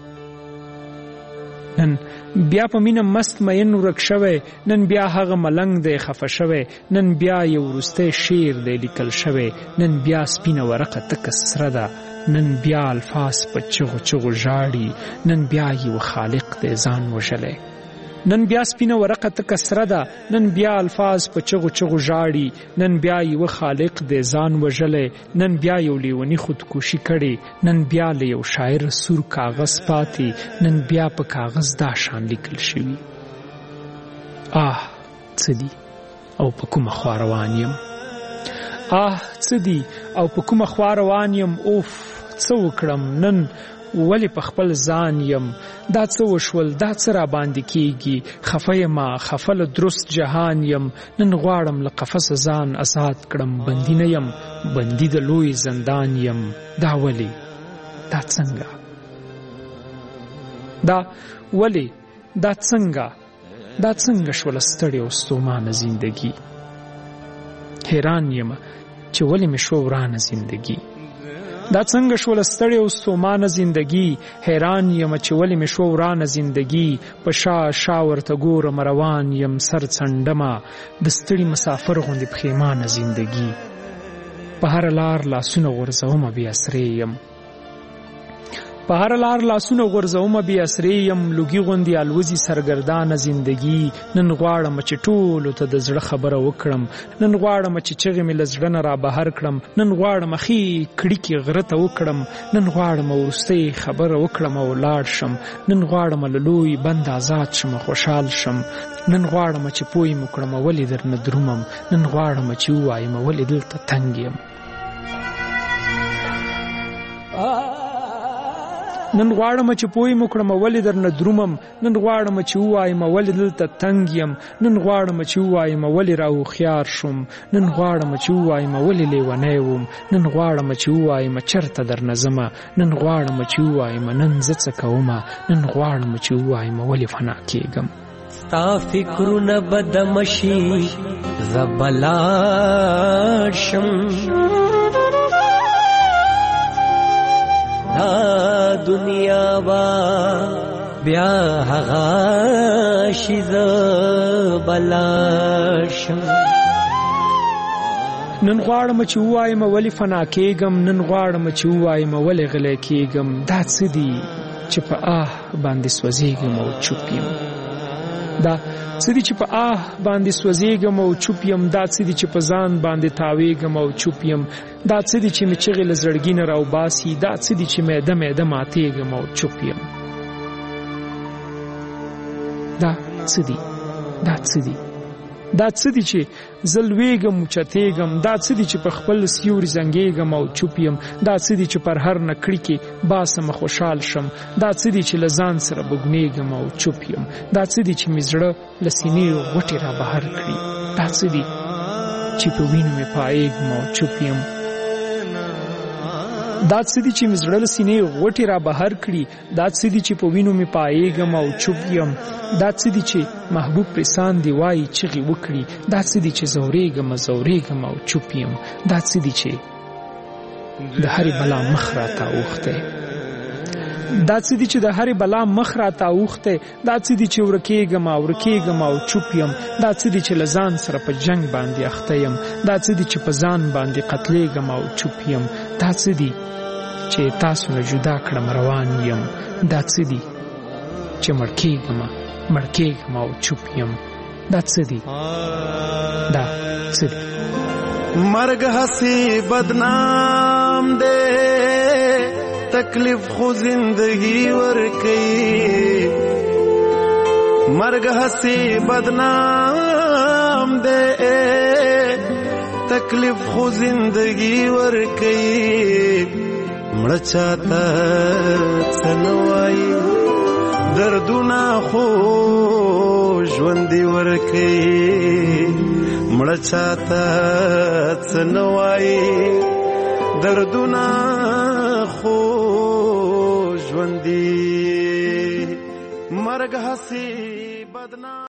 نن بیا په مینه مست مین ورک شوی، نن بیا هغه ملنګ دی خفه شوی، نن بیا یو وروستی شعر دی لیکل شوی، نن بیا سپینه ورقه تکه سره ده، نن بیا الفاظ په چغو چغو ژاړي، نن بیا یو خالق دی ځان وژلی. نن بیا سپینه ورقه تکه سره ده، نن بیا الفاظ په چغو چغو ژاړي، نن بیا یو خالق دی ځان وژلی، نن بیا یو لیونی خودکشي کړي، نن بیا له یو شاعر سور کاغذ پاتې، نن بیا په کاغذ دا شان لیکل شوي. څه دي او په کومه خوا روان یم، څه دي او په کومه خوا روان یم، اوف څه وکړم نن ولې په خپل ځان یم، دا څه وشول دا څه را باندې کیږي، خفه یمه خفه له درست جهان یم، نن غواړم له قفسه ځان آزاد کړم، بندي نه یم بندي د لوی زندان یم، دا ولې دا څنګه دا ولې دا څنګه شوله ستړې او ستومانه زندگی، حیران یم چې ولې مې شو ورانه زندگی، دا څنګه شوله ستړې او ستومانه زندگی، حیران یم چې ولې مې شو ورانه زندگی، په شا ورته ګورم روان یم سر څنډمه د ستړي مسافر غوندې پښیمانه زندگی، په هر لار لاسونه غورځومه بې اسرې یم، په هر لار لاسونه غورځومه بې اسرې یم، لوګي غوندې الوزي سرګردانه زندگی، نن غواړم چې ټولو ته د زړه خبره وکړم، نن غواړم چې چغې مې له زړه نه را بهر کړم، نن غواړم ښې کړیکې غره ته وکړم، نن غواړم وروستۍ خبره وکړم او ولاړ شم، نن غواړم له لوی بند آزاد شم خوشحال شم، نن غواړم چې پوی مو کړم ولې درنه درومم، نن غواړم چې ووایم ولې دلته تنګ یم، نن غواړم چې پوی مو کړم ولې درنه درومم، نن غواړم چې ووایم ولې دلته تنګ یم، نن غواړم چې ووایم ولې راهوښیار شوم، نن غواړم چې ووایم ولې لیونی وم، نن غواړم چې ووایم چرته درنه ځمه، نن غواړم چې ووایم نن زه څه کومه، نن غواړم چې ووایم ولې فنا کېږم. ستا فکرونه به دمه شي زه به لاړ شم، دا دنیا با بیا هغه شي زه به لاړ شم. نن غواړم چې ووایم ولې فنا کېږم، نن غواړم چې ووایم ولې غلی کېږم، دا څه دي چې په باندې سوځېږم او چوپ یم، دا څه دي چې په باندې سوځېږم او چوپ یم، دا څه دي چې په ځان باندې تاوېږم او چوپ یم، دا څه دي چې مې چغې له زړګي نه راوباسي، دا څه دي چې میده میده ماتېږم او چوپ یم. دا څه دي دا څه دي دا څه دي چې زه لوېږم اوچتېږم، دا څه دي چې په خپل سیوري زنګېږم او چوپ یم، دا څه دي چې پر هر نکړي کې باسمه خوشحال شم، دا څه دي چې له ځان سره بګنېږم او چوپ یم، دا څه دي چې مې زړه له سینې غوټې را بهر کړي، دا څه دي چې په وینو مې پایېږم او چوپ یم، دا څه دي چې مې زړه له سینې غوټې را بهر کړي، دا څه دي چې په وینو مې پایېږم او چوپ یم، دا څه دي چې محبوب پرې ساندې وایي چغې وکړي، دا څه دي چې زورېږم او چوپ یم، دا څه دي چې د هرې بلا مخ راته اوښتی، دا څه دي چې د هرې بلا مخ راته اوښتی، دا څه دي چې ورکېږم او چوپ یم، دا څه دي چې له ځان سره په جنگ باندې اخته یم، دا څه دي چې په ځان باندې قتلېږم او چوپ یم، دا څه دي چې تاسو نه جدا کړم روان یم، دا څه دي چې مړکېږم او چوپ یم، دا څه دي دا څه دي. مرګ هسې بدنام دی، تکلیف خو زندگی ورکي، مرګ هسې بدنام دی، تکلیف خو زندگی ورکي، مړه چاته څه نه وایي، دردونه خو ژوندي ورکي، مړه چاته څه نه وایي، دردونه خو ژوندي، مرګ هسې بدنام